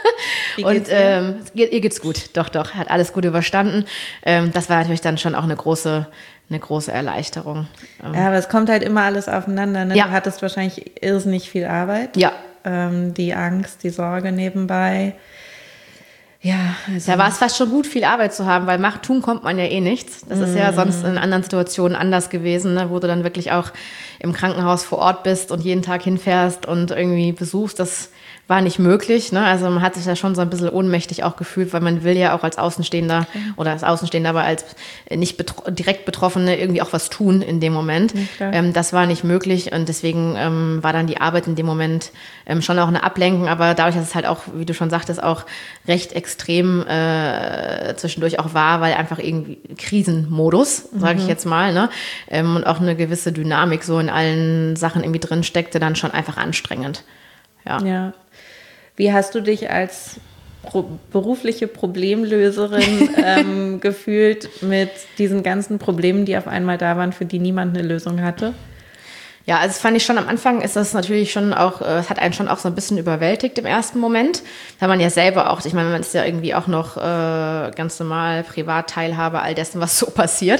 Und ihr geht's gut, doch, hat alles gut überstanden. Das war natürlich dann schon auch eine große Erleichterung. Ja, aber es kommt halt immer alles aufeinander. Ne? Ja. Du hattest wahrscheinlich irrsinnig viel Arbeit. Ja. Die Angst, die Sorge nebenbei. Ja, also Da war es fast schon gut, viel Arbeit zu haben, weil tun kommt man ja eh nichts. Das ist ja sonst in anderen Situationen anders gewesen, ne, wo du dann wirklich auch im Krankenhaus vor Ort bist und jeden Tag hinfährst und irgendwie besuchst. Das war nicht möglich. Ne? Also man hat sich da schon so ein bisschen ohnmächtig auch gefühlt, weil man will ja auch als Außenstehender oder als Außenstehender, aber als nicht direkt Betroffene irgendwie auch was tun in dem Moment. Das war nicht möglich und deswegen war dann die Arbeit in dem Moment schon auch eine Ablenkung, aber dadurch, dass es halt auch, wie du schon sagtest, auch recht extrem zwischendurch auch war, weil einfach irgendwie Krisenmodus, sage ich jetzt mal, ne? Und auch eine gewisse Dynamik so in allen Sachen irgendwie drin steckte, dann schon einfach anstrengend. Ja. Wie hast du dich als berufliche Problemlöserin gefühlt mit diesen ganzen Problemen, die auf einmal da waren, für die niemand eine Lösung hatte? Ja, also das fand ich schon am Anfang, ist das natürlich schon auch, es hat einen schon auch so ein bisschen überwältigt im ersten Moment, weil man ja selber auch, ich meine, man ist ja irgendwie auch noch ganz normal Privatteilhaber all dessen, was so passiert.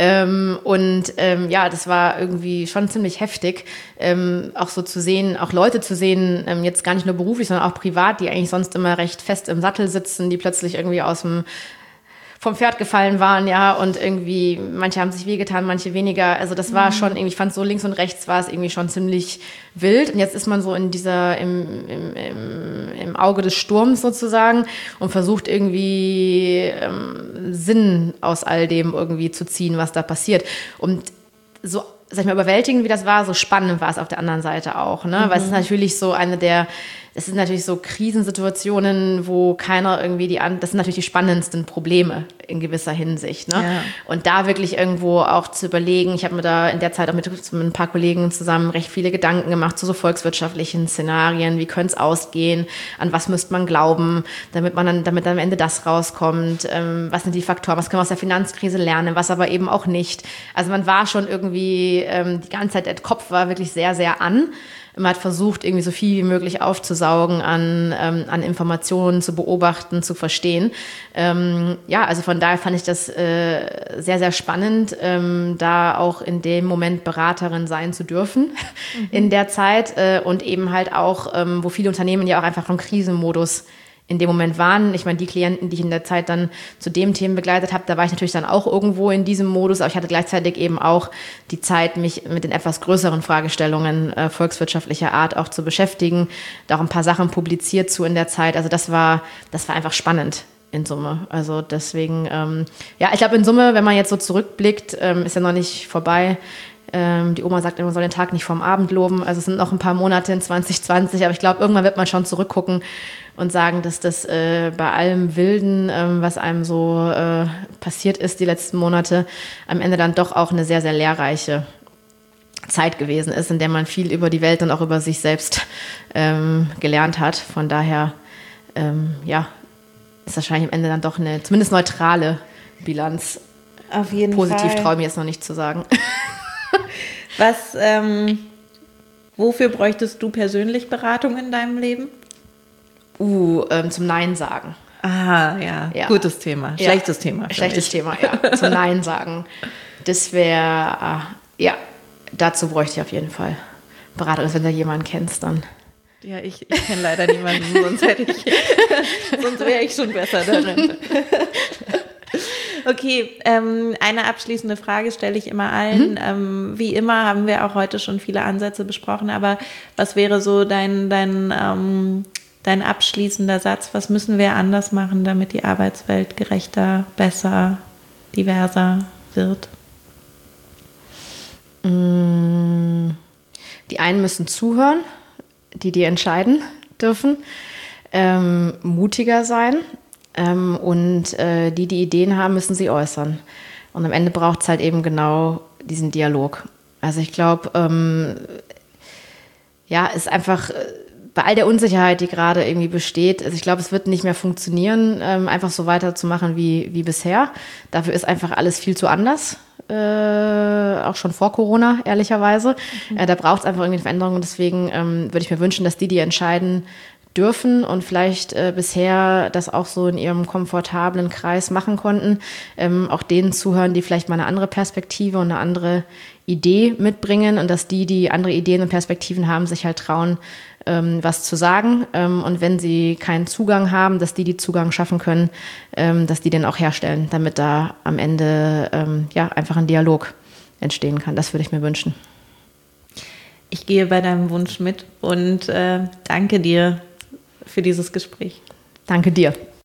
Ja, das war irgendwie schon ziemlich heftig, auch so zu sehen, auch Leute zu sehen, jetzt gar nicht nur beruflich, sondern auch privat, die eigentlich sonst immer recht fest im Sattel sitzen, die plötzlich irgendwie vom Pferd gefallen waren, ja, und irgendwie, manche haben sich wehgetan, manche weniger. Also das war schon irgendwie, ich fand so links und rechts war es irgendwie schon ziemlich wild. Und jetzt ist man so in im Auge des Sturms sozusagen und versucht irgendwie Sinn aus all dem irgendwie zu ziehen, was da passiert. Und so, sag ich mal, überwältigend wie das war, so spannend war es auf der anderen Seite auch, ne? Weil es ist natürlich so es sind natürlich so Krisensituationen, wo keiner irgendwie das sind natürlich die spannendsten Probleme in gewisser Hinsicht, ne? Ja. Und da wirklich irgendwo auch zu überlegen, ich habe mir da in der Zeit auch mit ein paar Kollegen zusammen recht viele Gedanken gemacht zu so volkswirtschaftlichen Szenarien, wie könnte es ausgehen, an was müsste man glauben, damit am Ende das rauskommt, was sind die Faktoren, was können wir aus der Finanzkrise lernen, was aber eben auch nicht. Also man war schon irgendwie, die ganze Zeit, der Kopf war wirklich sehr, sehr an. Man hat versucht, irgendwie so viel wie möglich aufzusaugen an Informationen, zu beobachten, zu verstehen. Also von daher fand ich das sehr, sehr spannend, da auch in dem Moment Beraterin sein zu dürfen in der Zeit und eben halt auch, wo viele Unternehmen ja auch einfach im Krisenmodus in dem Moment waren. Ich meine, die Klienten, die ich in der Zeit dann zu dem Themen begleitet habe, da war ich natürlich dann auch irgendwo in diesem Modus, aber ich hatte gleichzeitig eben auch die Zeit, mich mit den etwas größeren Fragestellungen volkswirtschaftlicher Art auch zu beschäftigen, da auch ein paar Sachen publiziert zu in der Zeit. Also das war einfach spannend in Summe. Also deswegen, ich glaube in Summe, wenn man jetzt so zurückblickt, ist ja noch nicht vorbei. Die Oma sagt immer, man soll den Tag nicht vorm Abend loben. Also es sind noch ein paar Monate in 2020, aber ich glaube, irgendwann wird man schon zurückgucken und sagen, dass das bei allem Wilden, was einem so passiert ist die letzten Monate, am Ende dann doch auch eine sehr, sehr lehrreiche Zeit gewesen ist, in der man viel über die Welt und auch über sich selbst gelernt hat. Von daher, ist wahrscheinlich am Ende dann doch eine zumindest neutrale Bilanz. Auf jeden Positiv Fall. traue ich mir jetzt noch nicht zu sagen. Wofür bräuchtest du persönlich Beratung in deinem Leben? Zum Nein sagen. Ah, ja. Gutes Thema. Schlechtes Thema. Schlechtes Thema, ja. Zum Nein sagen. Das wäre, dazu bräuchte ich auf jeden Fall Beratung. Wenn du jemanden kennst, dann. Ja, ich kenne leider niemanden, sonst wäre ich schon besser darin. Okay, eine abschließende Frage stelle ich immer allen. Wie immer haben wir auch heute schon viele Ansätze besprochen, aber was wäre so dein abschließender Satz? Was müssen wir anders machen, damit die Arbeitswelt gerechter, besser, diverser wird? Die einen müssen zuhören, die entscheiden dürfen, mutiger sein. Und die Ideen haben, müssen sie äußern. Und am Ende braucht es halt eben genau diesen Dialog. Also ich glaube, ist einfach bei all der Unsicherheit, die gerade irgendwie besteht, also ich glaube, es wird nicht mehr funktionieren, einfach so weiterzumachen wie bisher. Dafür ist einfach alles viel zu anders. Auch schon vor Corona, ehrlicherweise. Da braucht es einfach irgendwie eine Veränderung. Und deswegen würde ich mir wünschen, dass die entscheiden dürfen und vielleicht bisher das auch so in ihrem komfortablen Kreis machen konnten, auch denen zuhören, die vielleicht mal eine andere Perspektive und eine andere Idee mitbringen und dass die andere Ideen und Perspektiven haben, sich halt trauen, was zu sagen. Und wenn sie keinen Zugang haben, dass die Zugang schaffen können, dass die den auch herstellen, damit da am Ende einfach ein Dialog entstehen kann. Das würde ich mir wünschen. Ich gehe bei deinem Wunsch mit und danke dir für dieses Gespräch. Danke dir.